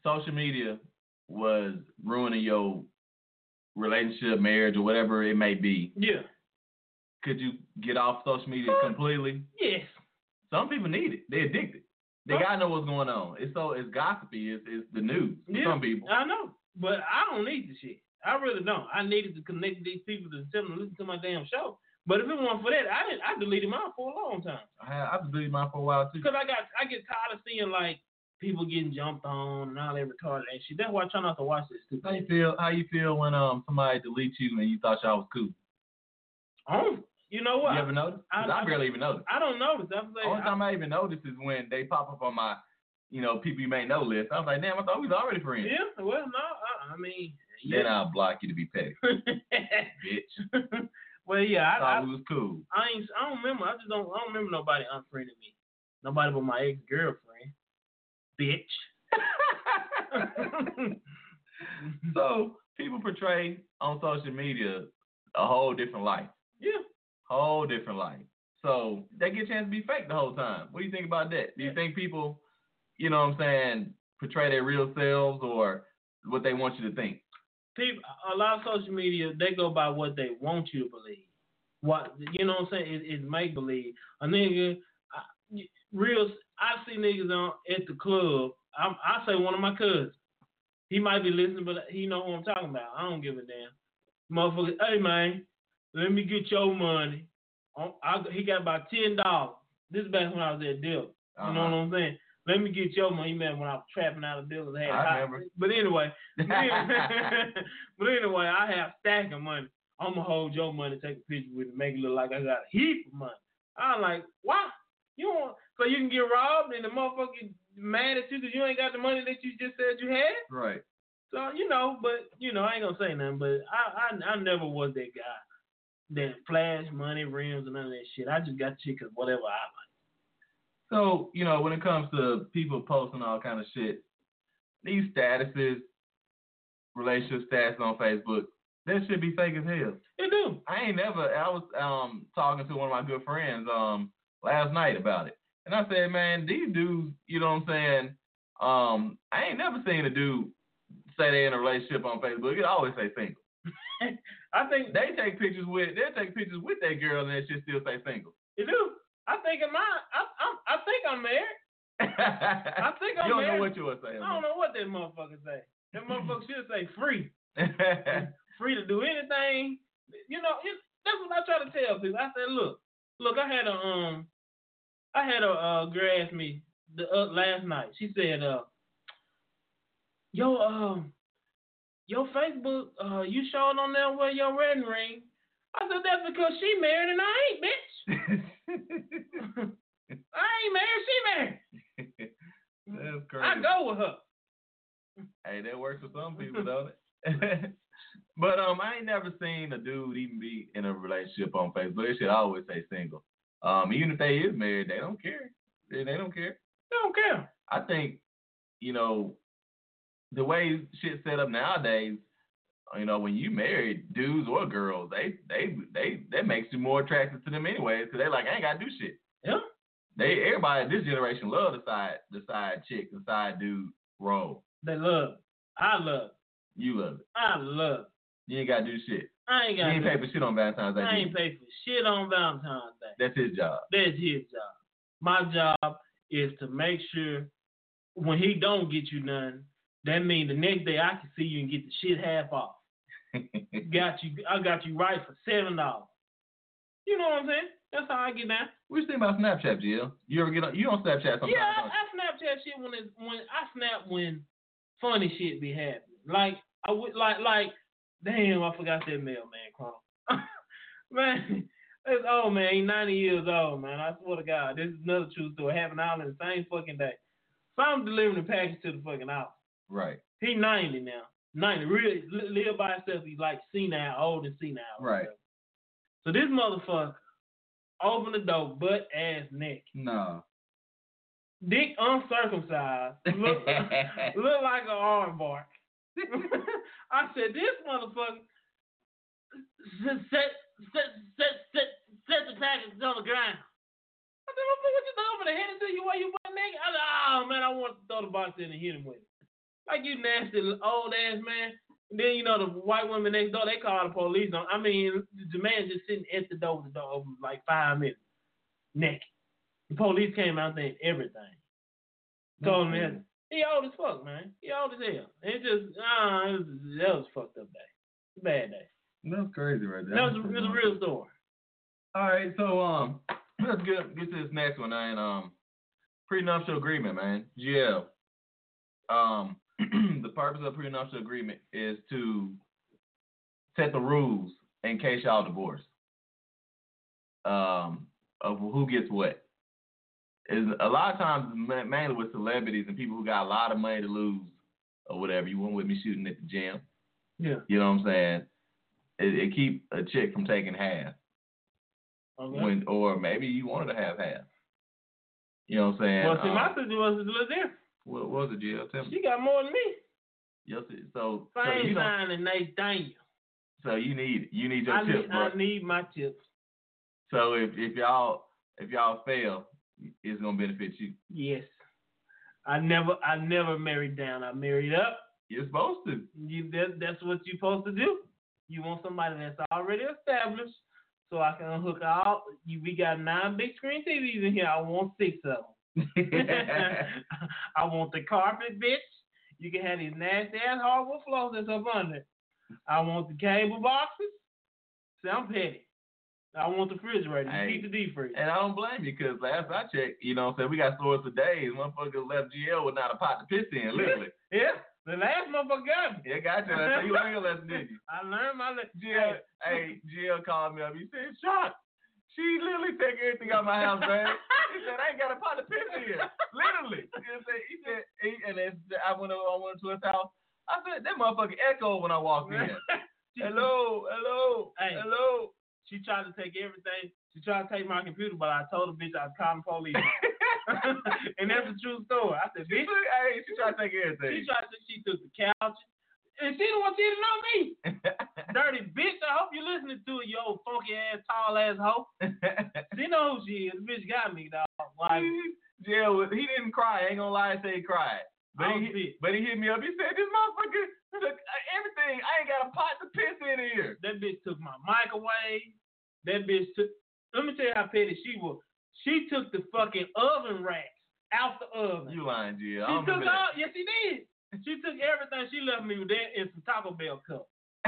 social media was ruining your relationship, marriage, or whatever it may be,
yeah,
could you get off social media completely?
Yes.
Some people need it. They're addicted. They gotta know what's going on. It's so it's gossipy. It's, it's the news for
Yeah,
some people.
I know, but I don't need the shit. I really don't. I needed to connect with these people to tell them to listen to my damn show. But if it wasn't for that, I didn't. I deleted mine for a long time.
I have, I've deleted mine for a while too.
Cause I got I get tired of seeing like people getting jumped on and all that retarded ass shit. That's why I try not to watch this stupid.
How you feel? How you feel when um somebody deletes you and you thought y'all was cool?
Oh, you know what?
You ever notice? I, I barely even notice.
I don't notice. I was like,
Only time I, I even notice is when they pop up on my, you know, people you may know list. I was like, damn, I thought we was already friends.
Yeah. Well, no. I, I mean. Yeah.
Then I'll block you to be petty, bitch.
Well, yeah. I
thought
I,
we was cool.
I ain't. I don't remember. I just don't. I don't remember nobody unfriending me. Nobody but my ex girlfriend. Bitch.
So people portray on social media a whole different life.
Yeah.
Whole different life. So they get a chance to be fake the whole time. What do you think about that? Do you think people, you know what I'm saying, portray their real selves or what they want you to think?
People, a lot of social media, they go by what they want you to believe. What you know what I'm saying? It, it's make believe. A nigga, I, real. I see niggas on at the club. I, I say one of my cousins. He might be listening, but he know who I'm talking about. I don't give a damn. Motherfucker, hey man, let me get your money. I, I, he got about ten dollars. This is back when I was at Dillard. You uh-huh. know what I'm saying? Let me get your money. Man, when I was trapping out of Dillard, I had
I
high.
remember.
But anyway, but anyway, I have stack of money. I'm gonna hold your money, take a picture with it, make it look like I got a heap of money. I'm like, why? You want so you can get robbed and the motherfucker mad at you because you ain't got the money that you just said you had?
Right.
So you know, but you know, I ain't gonna say nothing. But I, I, I never was that guy that flash money, rims, and none of that shit. I just got shit because whatever I like.
So you know, when it comes to people posting all kind of shit, these statuses, relationship stats on Facebook, that should be fake as hell.
It do.
I ain't never. I was um talking to one of my good friends um last night about it, and I said, man, these dudes, you know what I'm saying? Um, I ain't never seen a dude say they in a relationship on Facebook. It always say single.
I think
they take pictures with they take pictures with that girl and that shit still say single.
It do. I think in mine. I I'm, I think I'm married. I think I'm
you don't
married.
know what you would say.
I don't know what that motherfucker say. That motherfucker should say free. Free to do anything. You know, it, that's what I try to tell people. I said, look, look, I had a um, I had a uh, girl ask me the uh, last night. She said, uh, yo, um, your Facebook, uh, you showing on there with your wedding ring. I said, that's because she married and I ain't, bitch. I ain't married, she married.
That's crazy.
I go with her.
Hey, that works for some people, don't it? But um, I ain't never seen a dude even be in a relationship on Facebook. They should always say single. Um, even if they is married, they don't care. They, they don't care.
They don't care.
I think, you know, the way shit's set up nowadays, you know, when you married, dudes or girls, they they they that makes you more attractive to them anyways, because they like, I ain't gotta do shit.
Yeah.
They everybody this generation love the side the side chick, the side dude role.
They love. I love.
You love it.
I love.
You ain't gotta do shit.
I ain't got.
You ain't pay for shit on Valentine's Day.
I ain't pay for shit on Valentine's Day.
That's his job.
That's his job. My job is to make sure when he don't get you none, that means the next day I can see you and get the shit half off. got you. I got you right for seven dollars. You know what I'm saying? That's how I get down.
What you think about Snapchat, Jill? You ever get on? You on Snapchat sometimes?
Yeah, I, I Snapchat shit when it's when I snap when funny shit be happening. Like I would like like damn, I forgot that mailman call. Man, it's old man. He's ninety years old, man. I swear to God, this is another true story. Happened all in the same fucking day. So I'm delivering the package to the fucking house.
Right.
He ninety now. ninety. Really live by himself. He's like senile, old and senile.
Right.
So this motherfucker open the door, butt ass naked.
No.
Dick uncircumcised. Look, look like an aardvark. I said, this motherfucker set, set, set, set, set, set the package on the ground. I said, what you doing for the head to you while you butt naked? I said, oh man, I want to throw the box in and hit him with it. Like you nasty old ass man. And then you know the white woman next door, they call the police on. I mean, the man just sitting at the door, the door open like five minutes, naked. The police came out there and everything. Told him that he old as fuck, man. He old as hell. It just, ah, uh, it was, that was a fucked up day. Bad day.
That's crazy right there.
That was, it was a real story.
All right, so um, let's get get to this next one, man. Um, prenuptial agreement, man. G L. Um, the purpose of prenuptial agreement is to set the rules in case y'all divorce. Um, of who gets what. Is a lot of times, mainly with celebrities and people who got a lot of money to lose or whatever. You went with me shooting at the gym.
Yeah.
You know what I'm saying? It, it keep a chick from taking half.
Okay.
When, or maybe you wanted to have half. You know what I'm saying?
Well, see,
um,
my sister was a little different.
What was it, G L? Tell me.
She got more than me.
Yes, so, so
Same
you
sign and Nathaniel.
So you need you need your
I
tips,
need,
bro.
I need my tips.
So if if y'all if y'all fail, it's gonna benefit you.
Yes. I never I never married down. I married up.
You're supposed to.
You that, that's what you're supposed to do. You want somebody that's already established, so I can hook all. You, we got nine big screen T Vs in here. I want six of them. I want the carpet, bitch. You can have these nasty ass hardwood floors that's up under. I want the cable boxes. See, I'm petty. I want the refrigerator. You
hey,
keep the deep freeze.
And I don't blame you, because last I checked, you know what I'm saying, we got stores for days. Motherfuckers left G L with not a pot to piss in, literally.
Yeah, the last motherfucker got me.
Yeah, got you. So you learned your lesson, didn't you?
I learned my lesson.
G L, hey, G L called me up. He said, "Shot, she literally take everything out of my house, man." He said, "I ain't got a pot to piss in here." Literally. He said, he said he, and then I went over, I went to his house. I said, that motherfucker echoed when I walked in. hello, hello,
hey,
hello.
She tried to take everything. She tried to take my computer, but I told the bitch I was calling police. And that's a true story. I said, bitch.
She, hey, she tried to take everything.
She tried to, she took the couch. And she didn't want you to know me. Dirty bitch. I hope you're listening to it, you old funky ass, tall ass hoe. She know who she is. The bitch got me, dog. Like,
yeah, he didn't cry. I ain't gonna lie and say he cried. But he, but he hit me up. He said, this motherfucker took everything. I ain't got a pot to piss in here.
That bitch took my microwave. That bitch took, let me tell you how petty she was. She took the fucking oven racks out the oven.
You lying, Jill.
She took all, yes, she did. She took everything. She left me with that and some Taco Bell cups.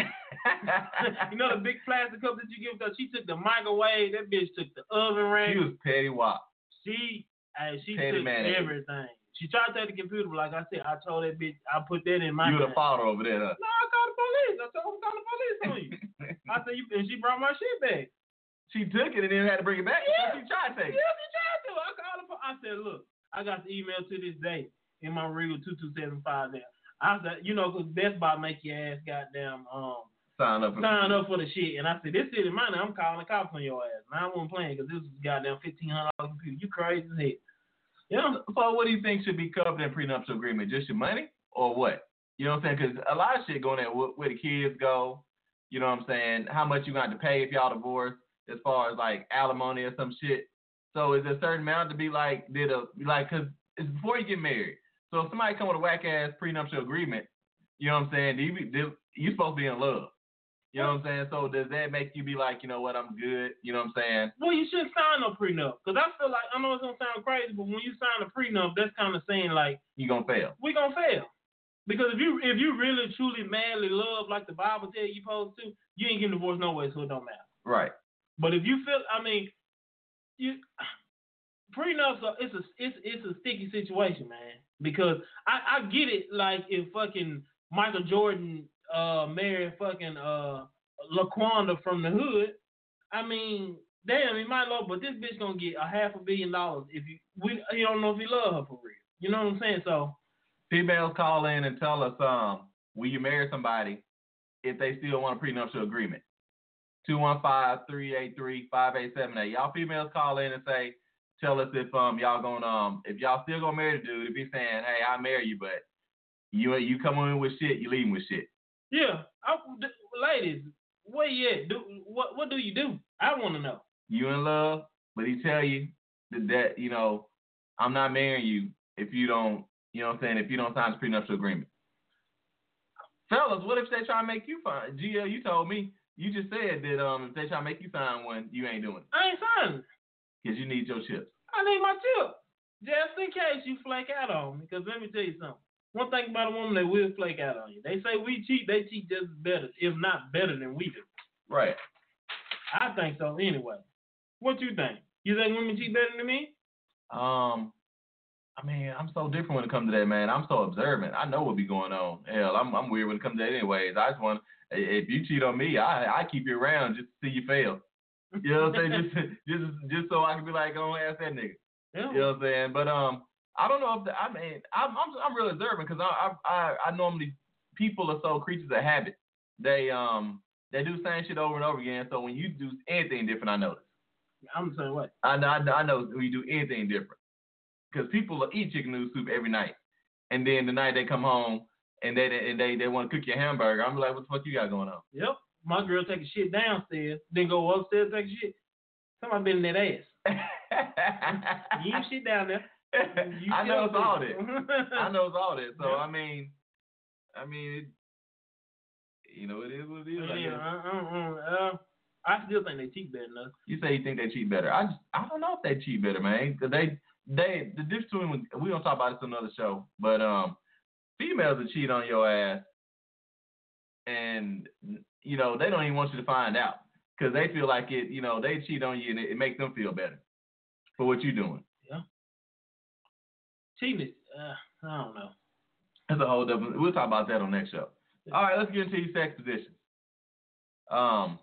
You know the big plastic cups that you give her? She took the microwave. That bitch took the oven rack.
She was petty wop.
She, uh, she
petty
took
mayonnaise.
everything. She tried to take the computer, but like I said, I told that bitch, I put that in my
You the father over there, huh?
No, I called the police. I told her to call the police on you. I said, you, and she brought my shit back.
She took it and then had to bring it back?
Yeah.
She tried to take it.
Yeah, she tried to. I called her. I said, look, I got the email to this day in my Regal two two seven five there. I said, you know, because Best Buy make your ass goddamn um
sign up for
sign up for the shit. And I said, this city money, I'm calling the cops on your ass. Now I wasn't playing because this is goddamn fifteen hundred dollars computer. You crazy as hell.
Yeah. So what do you think should be covered in prenuptial agreement? Just your money or what? You know what I'm saying? Because a lot of shit going there, where the kids go, you know what I'm saying? How much you got to pay if y'all divorce, as far as like alimony or some shit. So is there a certain amount to be like, did a, like, because it's before you get married. So if somebody come with a whack ass prenuptial agreement, you know what I'm saying? Do you be, do, you supposed to be in love. You know what I'm saying? So does that make you be like, you know what, I'm good? You know what I'm saying?
Well, you shouldn't sign no prenup. Because I feel like, I know it's going to sound crazy, but when you sign a prenup, that's kind of saying like,
you going to fail.
We going to fail. Because if you if you really, truly, madly love like the Bible tells you supposed to, you ain't getting divorced no way, so it don't matter.
Right.
But if you feel, I mean, you prenups are, it's a it's it's a sticky situation, man. Because I, I get it, like if fucking Michael Jordan uh married fucking uh LaQuanda from the hood, I mean, damn, he might love, but this bitch gonna get a half a billion dollars if you we you don't know if he love her for real. You know what I'm saying? So
females call in and tell us, um, will you marry somebody if they still want a prenuptial agreement? two one five, three eight three, five eight seven eight. Y'all females call in and say, tell us if um y'all gonna um if y'all still gonna marry the dude, if he's saying, hey, I'll marry you, but you you come in with shit, you leaving with shit.
Yeah, I, ladies, where you at? Do what? What do you do? I want to know.
You in love, but he tell you that, that you know I'm not marrying you if you don't, you know what I'm saying, if you don't sign this prenuptial agreement. Fellas, what if they try to make you fine? G L, you told me, you just said that um if they try to make you sign one, you ain't doing it.
I ain't signing.
Because you need your chips.
I need my chip. Just in case you flake out on me. Because let me tell you something. One thing about a woman, they will flake out on you. They say we cheat, they cheat just as better, if not better than we do.
Right.
I think so anyway. What you think? You think women cheat better than me?
Um, I mean, I'm so different when it comes to that, man. I'm so observant. I know what be going on. Hell, I'm I'm weird when it comes to that anyways. I just want, if you cheat on me, I I keep you around just to see you fail. You know what I'm saying? just just just so I can be like, don't ask that nigga.
Yeah.
You know what I'm saying? But um, I don't know if the, I mean I'm I'm I'm real observant because I, I I I normally people are so creatures of habit. They um they do the same shit over and over again. So when you do anything different, I notice.
I'm the same way.
I know I know when you do anything different because people will eat chicken noodle soup every night, and then the night they come home and they and they they want to cook your hamburger. I'm like, what the fuck you got going on?
Yep. My girl take a shit downstairs, then go upstairs take a shit. Somebody been in that ass. You ain't shit down there. You
I know it's all that.
that.
I know it's all that. So
Yeah.
I mean, I mean, it, you know, it is what it is. I
Yeah,
guess.
uh, uh, uh, I still think they cheat better than us.
You say you think they cheat better. I just I don't know if they cheat better, man. Cause they they the difference between we don't talk about this on another show, but um, females will cheat on your ass, and you know they don't even want you to find out because they feel like it. You know they cheat on you and it, it makes them feel better for what you're doing.
Yeah. Cheating, uh, I don't know.
That's a whole different. We'll talk about that on next show. All right, let's get into these sex positions. Um,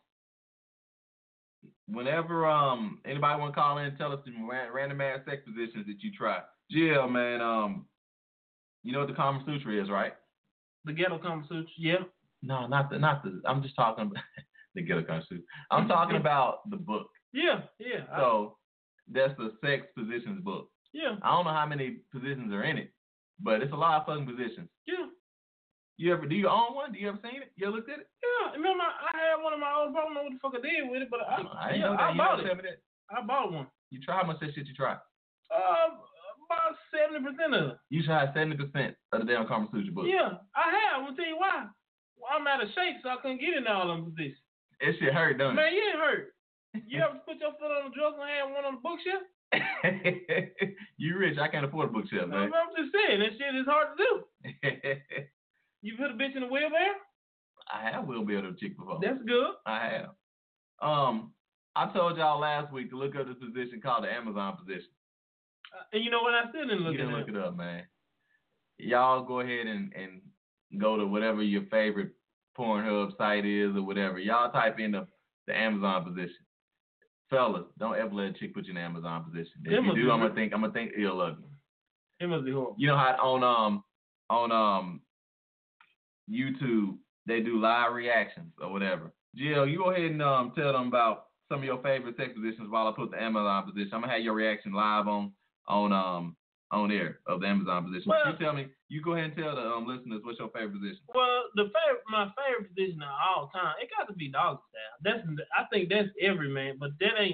whenever um anybody want to call in and tell us some ran- random ass sex positions that you try. Jill, man, um, you know what the Kama Sutra is, right?
The ghetto Kama Sutra, yeah.
No, not the not the. I'm just talking about the ghetto Kama Sutra. I'm talking about the book.
Yeah, yeah. I,
So that's the sex positions book.
yeah,
I don't know how many positions are in it, but it's a lot of fucking positions.
yeah.
You ever do you own one? Do you ever seen it? You ever looked at it?
Yeah, remember I had one of my old. I don't know what the fuck I did with it, but I,
I didn't
yeah,
know that.
I
You
bought
never
it.
tell me that.
I bought one.
You try how much that shit you try?
Uh, about seventy percent of it.
You tried seventy percent of the damn Kama Sutra book.
Yeah, I have. I'm gonna tell you why. Well, I'm out of shape, so I couldn't get in all them positions.
That shit hurt, don't
Man, you ain't hurt. You ever put your foot on the dresser and have one on the bookshelf?
it? You rich. I can't afford a bookshelf, man.
I'm just saying, that shit is hard to do. You put a bitch in a wheelbarrow?
I have wheelbarrowed a chick before.
That's good.
I have. Um, I told y'all last week to look up this position called the Amazon position.
Uh, and you know what? I still didn't look
you
at
didn't
it.
look it up, man. Y'all go ahead and, and go to whatever your favorite Pornhub site is or whatever. Y'all type in the, the Amazon position. Fellas, don't ever let a chick put you in the Amazon position. If
It
you
must
do,
be
I'm gonna
weird.
think I'm gonna think ill of you.
It must be horrible.
You know how on um on um YouTube they do live reactions or whatever. Jill, you go ahead and um tell them about some of your favorite sex positions while I put the Amazon position. I'm gonna have your reaction live on on um on air of the Amazon position.
Well,
you tell me. You go ahead and tell the um listeners what's your favorite position.
Well, the favorite, my favorite position of all time, it got to be doggy style. That's I think that's every man, but that ain't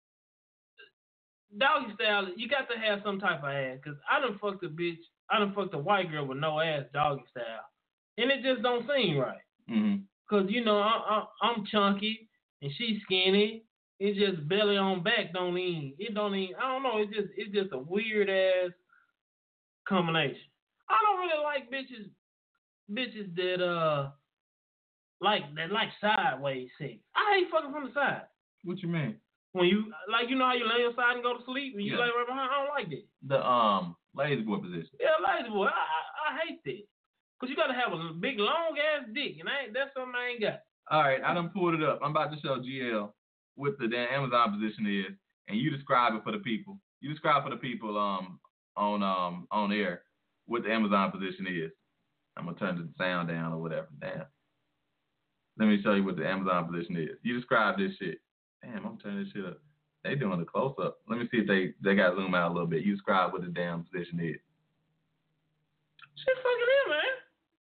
doggy style. You got to have some type of ass, cause I done fucked a bitch. I done fucked a white girl with no ass, doggy style, and it just don't seem right.
Mm-hmm.
Cause you know I, I, I'm chunky and she's skinny. It just belly on back don't even. It don't even. I don't know. It just it's just a weird ass combination. I don't really like bitches, bitches that uh like that like sideways sex. I hate fucking from the side.
What you mean?
When you like, you know how you lay on side and go to sleep, and you
Yeah.
lay right behind. I don't like that.
The um lazy boy position.
Yeah, lazy boy. I, I I hate that. Cause you gotta have a big long ass dick, and I ain't, that's something I ain't got.
All right, I done pulled it up. I'm about to show G L what the damn Amazon position is, and you describe it for the people. You describe for the people um on um on air what the Amazon position is. I'm gonna turn the sound down or whatever. Damn. Let me show you what the Amazon position is. You describe this shit. Damn, I'm turning this shit up. They doing a close up. Let me see if they they got zoom out a little bit. You describe what the damn position is.
Shit fucking him, man.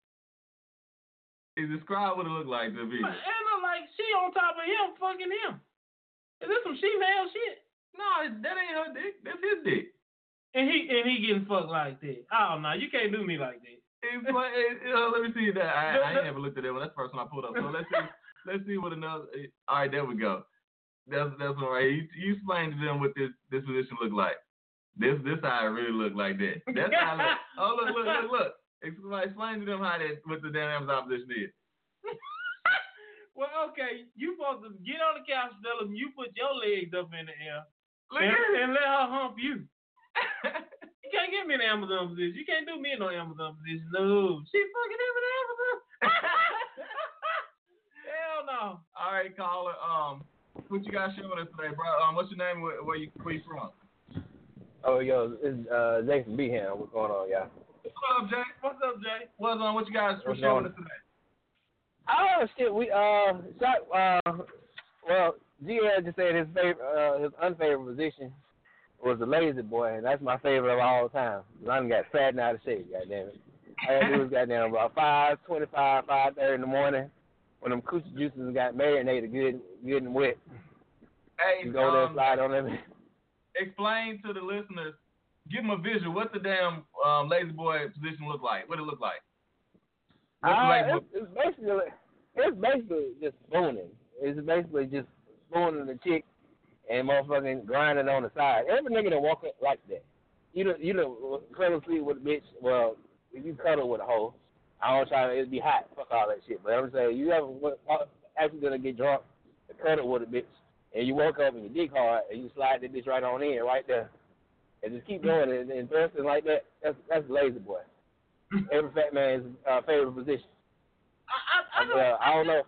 You describe what it look like to be.
And I'm like, she on top of him, fucking him. Is this some she-male shit?
No, that ain't her dick. That's his dick.
And he and he getting fucked like that. Oh no, you can't do me like that.
Explain, you know, let me see that. I, I ain't never looked at that one. That's the first one I pulled up. So let's see. Let's see what another. All right, there we go. That's that's all right. You, you explain to them what this this position look like. This this how it really look like that. That's how. It look. Oh look look look look. Explain, explain to them how that what the damn Amazon position is.
Well, okay, you supposed to get on the couch, tell them you put your legs up in the air,
Look
and,
at it.
and let her hump you. You can't get me in the Amazon position. You can't do me in no Amazon position. No. She fucking him in the Amazon. Hell no.
All right, caller. Um, what you got showing us today, bro? Um, what's your name? Where, where you where you from?
Oh, yo, it's uh, Jason Behan. What's going on, y'all?
What's up, Jay?
What's up, Jay?
What's on? What you guys
What's
showing
on?
us today?
Oh, shit, we, uh, shot, uh, well, G L just said his favorite, uh, his unfavorite position was the lazy boy, and that's my favorite of all time. I done got fattened out of shape, goddamn it. I had to do was goddamn about five twenty-five, five thirty in the morning when them coochie juices got marinated good, good and wet.
Hey,
You go there
um,
and slide on them.
explain to the listeners, give them a visual. What's the damn um, lazy boy position look like? What it look like? What's the
Uh,
lazy boy?
it's, it's basically, it's basically just spooning. It's basically just spooning the chick and motherfucking grinding on the side. Every nigga that walk up like that. You don't, you don't cuddle sleep with a bitch. Well, if you cuddle with a hoe, I don't try to, it'd be hot. Fuck all that shit. But I'm saying, you ever actually gonna get drunk and cuddle with a bitch, and you woke up and you dig hard, and you slide that bitch right on in, right there. And just keep doing it and thrusting like that. That's that's lazy boy. Every fat man's uh, favorite position.
I, I, I, don't,
Well, I don't know.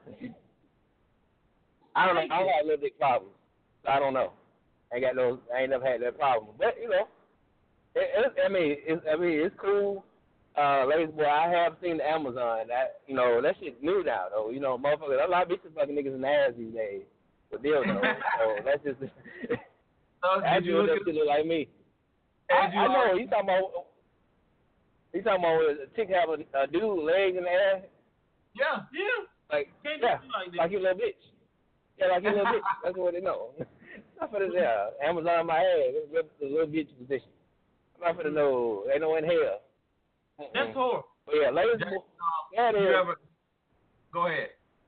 I don't know. I don't have little dick problems. I don't know. I ain't got no. I ain't never had that problem. But you know, it, it, I mean, it's, I mean, it's cool. Uh, lazy boy, I have seen the Amazon. That you know, that shit new now though. You know, motherfuckers. A lot of bitches fucking niggas in the ass these days with dildos. So that's just.
So,
I
did you
do
look
that
at
shit look like me.
Did
I,
you
I know.
already-
You talking about? You talking about a chick have a, a dude legs in the ass?
Yeah.
yeah.
Like,
Can't
yeah,
do it like that.
like you little bitch. Yeah, like you little bitch. That's what they know. I'm not finna, yeah, Amazon my ass. It's the little bitch position. I'm not finna know. Ain't no in hell. Mm-mm.
That's horrible.
But yeah, ladies,
Jack, um,
yeah,
you
they-
ever? Go ahead.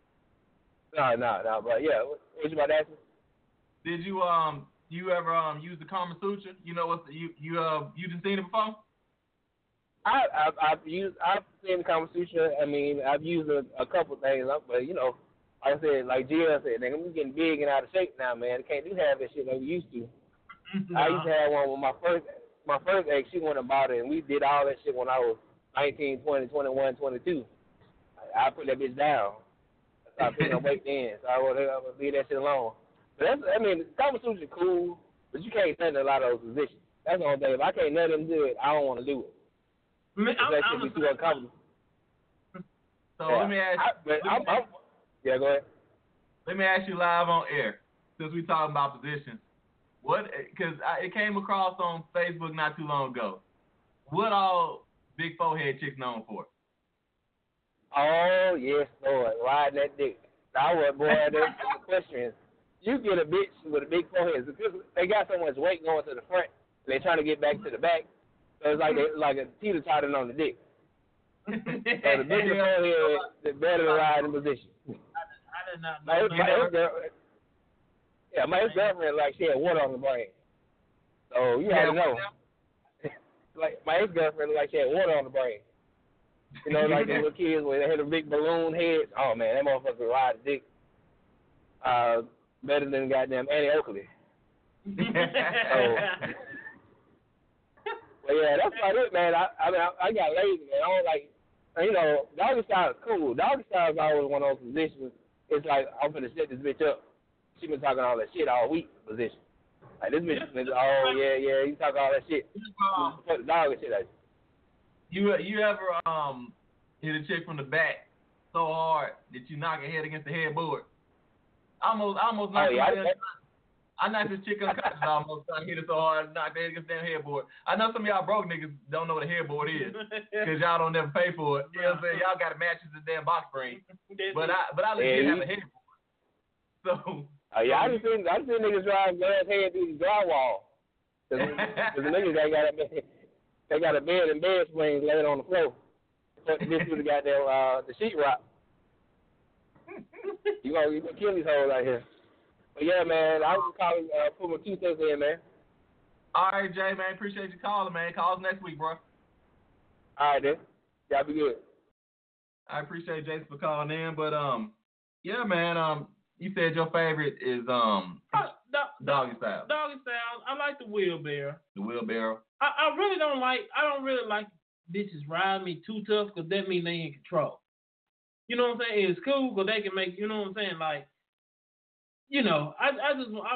no, no, no, but yeah, what, what you about to ask me?
Did you um you ever um use the Kama Sutra? You know what you you uh you just seen it before?
I, I've, I've used, I've seen the Kama Sutra. I mean, I've used a, a couple things, but you know, like I said, like G L said, nigga, I'm getting big and out of shape now, man. I can't do half that shit like we used to.
No.
I used to have one with my first, my first ex. She went and bought it, and we did all that shit when I was nineteen, twenty, twenty-one, twenty-two. I, I put that bitch down. I started putting on weight then, so I would leave that shit alone. But that's, I mean, Kama Sutra cool, but you can't nut in a lot of those positions. That's the only thing. If I can't nut and do it, I don't want to do it.
Man, I'm,
that
I'm
should be too uncomfortable.
So
Yeah.
let me ask
I, but
let me
I'm, I'm, yeah, go ahead.
let me ask you live on air, since we talking about positions. What? Because it came across on Facebook not too long ago. What all big forehead chicks known for?
Oh, yes, Lord, riding that dick. I was, boy, that's the question is, you get a bitch with a big forehead, because they got so much weight going to the front, they're trying to get back to the back, so it's like they, like a teeter-tottering on the dick. So the bigger forehead, the better the riding position.
I did not
My,
know.
my ex-girl, yeah, my ex-girlfriend, like, she had water on the brain. So, you already know. Like, my ex-girlfriend, like, she had water on the brain. You know, like the little kids where they had a big balloon head. Oh, man, that motherfucker ride a dick uh, better than goddamn Annie Oakley. So, but, yeah, that's about it, man. I, I mean, I, I got lazy, man. I don't like, you know, doggy style is cool. Doggy style is always one of those positions. It's like, I'm going to set this bitch up. She been talking all that shit all week position. Like, this bitch, is, oh, yeah, yeah, you talk all that shit.
Um,
Put the dog and shit like
you you ever um hit a chick from the back so hard that you knock her head against the headboard? I almost I almost knocked
Oh, yeah,
her
I-
head. I knocked this chick unconscious almost. I hit her so hard, knocked her head against the damn headboard. I know some of y'all broke niggas don't know what a headboard is because y'all don't never pay for it. You know what I'm saying? Y'all got a mattress and damn box spring. But I but I legit
Yeah,
have
you-
a headboard. So
Oh, yeah, I just seen, I just seen niggas drive glass head through the drywall. Because the niggas, they got, a, they got a bed and bed springs laid on the floor. Put this with the goddamn uh, the sheetrock. You gonna, you gonna kill these hoes out here. But yeah, man, I was calling, uh, put my two cents in, man.
All right, Jay, man. Appreciate you calling, man. Call us next week, bro.
All right, then. Y'all be good.
I appreciate Jason for calling in, but um, yeah, man. Um, you said your favorite is um,
uh, do-
doggy style.
Doggy style. I like the wheelbarrow.
The wheelbarrow.
I, I really don't like. I don't really like bitches riding me too tough because that means they in control. You know what I'm saying? It's cool because they can make. You know what I'm saying? Like, you know, I I just I.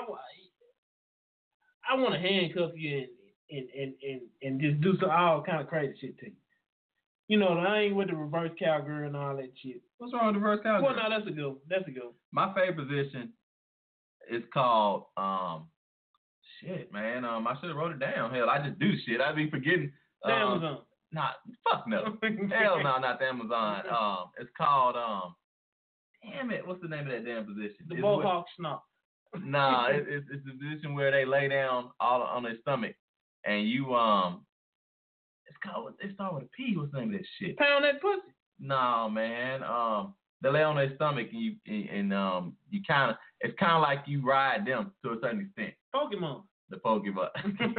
I want to handcuff you and, and, and, and, and just do some all kind of crazy shit to you. You know, I ain't with the reverse cowgirl and all that shit.
What's wrong with the reverse cowgirl?
Well, no, that's a good one. That's a good one.
My favorite position is called, um, shit, man. Um, I should have wrote it down. Hell, I just do shit. I be forgetting.
The
um,
Amazon.
Nah, fuck no. Hell no, not the Amazon. Um, it's called, um, damn it, what's the name of that damn position?
The
It's
Mohawk snot.
Nah, it, it's it's the position where they lay down all on their stomach, and you um, it's called it starts with a P. What's the name of that shit?
Pound that pussy.
Nah, man. Um, they lay on their stomach, and you and, and um, you kind of it's kind of like you ride them to a certain extent.
Pokemon.
The Pokemon.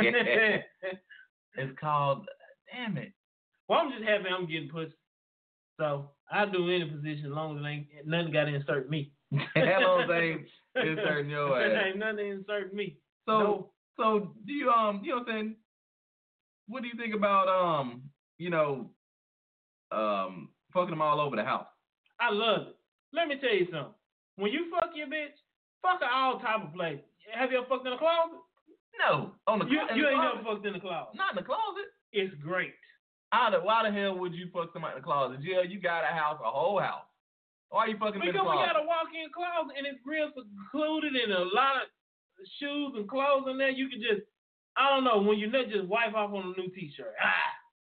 It's called. Damn it.
Well, I'm just happy I'm getting pussy, so I do any position as long as it ain't nothing got to insert me.
Hello, they inserting your ass.
Ain't nothing to insert me.
So,
no.
so do you um, you know what I'm saying? What do you think about um, you know, um, fucking them all over the house?
I love it. Let me tell you something. When you fuck your bitch, fuck her all type of places. Have you ever fucked in the closet?
No, on the
You,
in
you
the
ain't
closet.
never fucked in the closet.
Not in the closet.
It's great.
How the, why the hell would you fuck somebody in the closet? Yeah, you got a house, a whole house. Why are you fucking
Because
in the
we
closet?
got a walk-in closet and it's real secluded and a lot of shoes and clothes in there. You can just, I don't know, when you nut, just wipe off on a new T-shirt. Ah.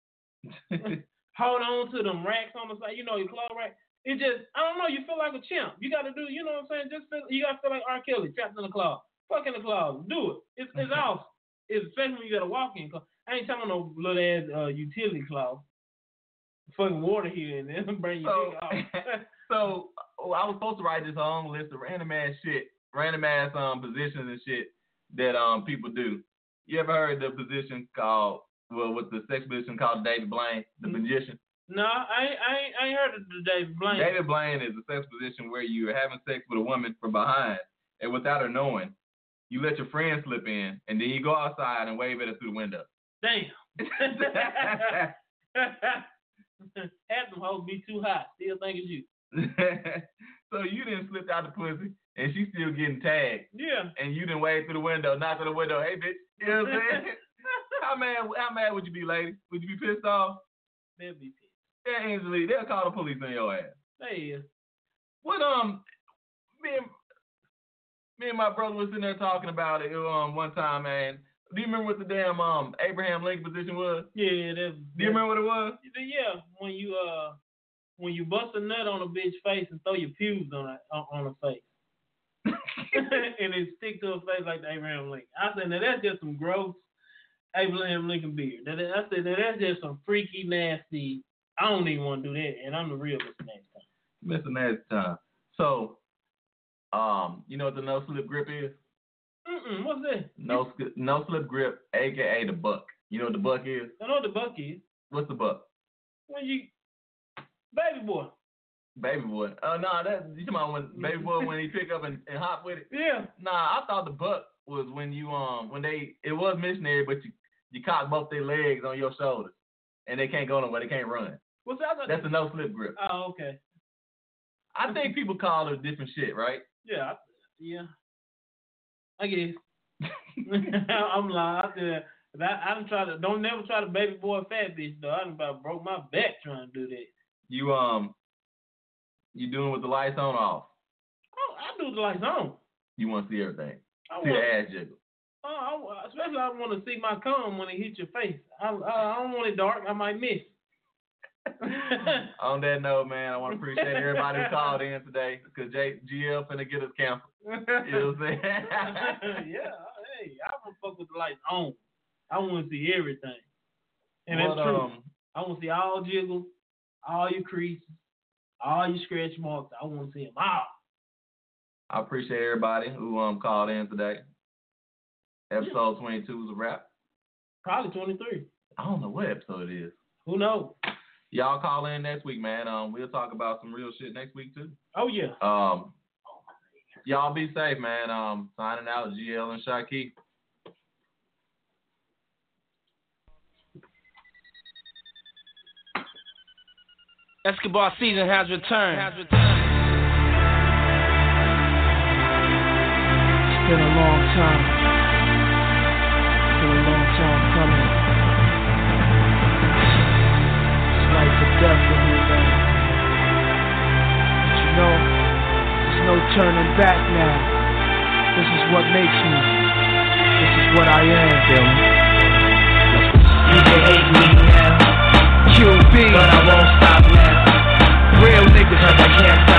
Hold on to them racks on the side. You know your clothes rack. It just, I don't know. You feel like a chimp. You got to do, you know what I'm saying? Just feel, you got to feel like R. Kelly trapped in the closet. Fuck in the closet. Do it. It's, it's awesome. It's especially when you got a walk-in closet. I ain't talking no little ass uh, utility closet. Fucking water here and then bring your
So,
dick off.
so oh, I was supposed to write this long list of random ass shit, random ass um positions and shit that um people do. You ever heard the position called, well, with the sex position called David Blaine, the
Mm-hmm.
magician?
No, I ain't, I ain't, I ain't heard of the David Blaine.
David Blaine is a sex position where you're having sex with a woman from behind, and without her knowing, you let your friend slip in, and then you go outside and wave at her through the window.
Damn. Had them hoes be too hot. Still think it's you.
So you didn't slip out the pussy, and she's still getting tagged.
Yeah.
And you didn't wave through the window, knock on the window, hey bitch. You know what I'm saying? how mad? How mad would you be, lady? Would you be pissed off?
They'll be pissed.
Yeah, Angela, they'll call the police on your ass.
They is.
What um, me and me and my brother was sitting there talking about it um one time, man. Do you remember what the damn um Abraham Lincoln position was?
Yeah, that's.
Do you remember what it was?
Yeah, when you uh when you bust a nut on a bitch face and throw your pubes on her on, on her face, and it stick to her face like the Abraham Lincoln. I said, now that's just some gross Abraham Lincoln beard. That, I said, now that's just some freaky nasty. I don't even want to do that, and I'm the real Mister Nasty Time.
Mister Nasty Time. So, um, you know what the no slip grip is?
Mm-mm, what's that?
No, no slip grip, aka the buck. You know what the buck is?
I know what the buck is.
What's the buck?
When you, baby boy.
Baby boy. Oh, uh, no, nah, that you talking about when baby boy when he pick up and, and hop with it?
Yeah.
Nah, I thought the buck was when you um when they it was missionary, but you you cock both their legs on your shoulders and they can't go nowhere, they can't run.
What's that?
That's a no slip grip.
Oh, okay.
I think people call it different shit, right?
Yeah, yeah. I guess. I'm lying. I, I don't try to. Don't never try to baby boy a fat bitch though. I done about broke my back trying to do that.
You um, you doing with the lights on or off?
Oh, I do the lights on.
You want to see everything?
I
see
want,
the ass jiggle.
Oh, I, especially I want to see my cum when it hits your face. I, I, I don't want it dark. I might miss.
On that note, man, I want to appreciate everybody who called in today because J G L finna get us canceled. You know what I'm saying?
Yeah, hey, I want to fuck with the lights on. I want to see everything. And
what,
that's true.
Um,
I want to see all jiggles. all your creases, all your scratch marks. I want to see them all.
I appreciate everybody who um called in today. Episode yeah. twenty-two is a wrap.
Probably twenty-three.
I don't know what episode it is.
Who knows?
Y'all call in next week, man. Um, we'll talk about some real shit next week too.
Oh yeah.
Um, y'all be safe, man. Um, signing out, G L and Shaki.
Escobar season has returned. Has returned. It's been a long time. It's been a long time coming. It's life or death with me, man. But you know, there's no turning back now. This is what makes me. This is what I am, Dylan. You can hate me now. Q B, but I won't stop now. Real niggas, cause I can't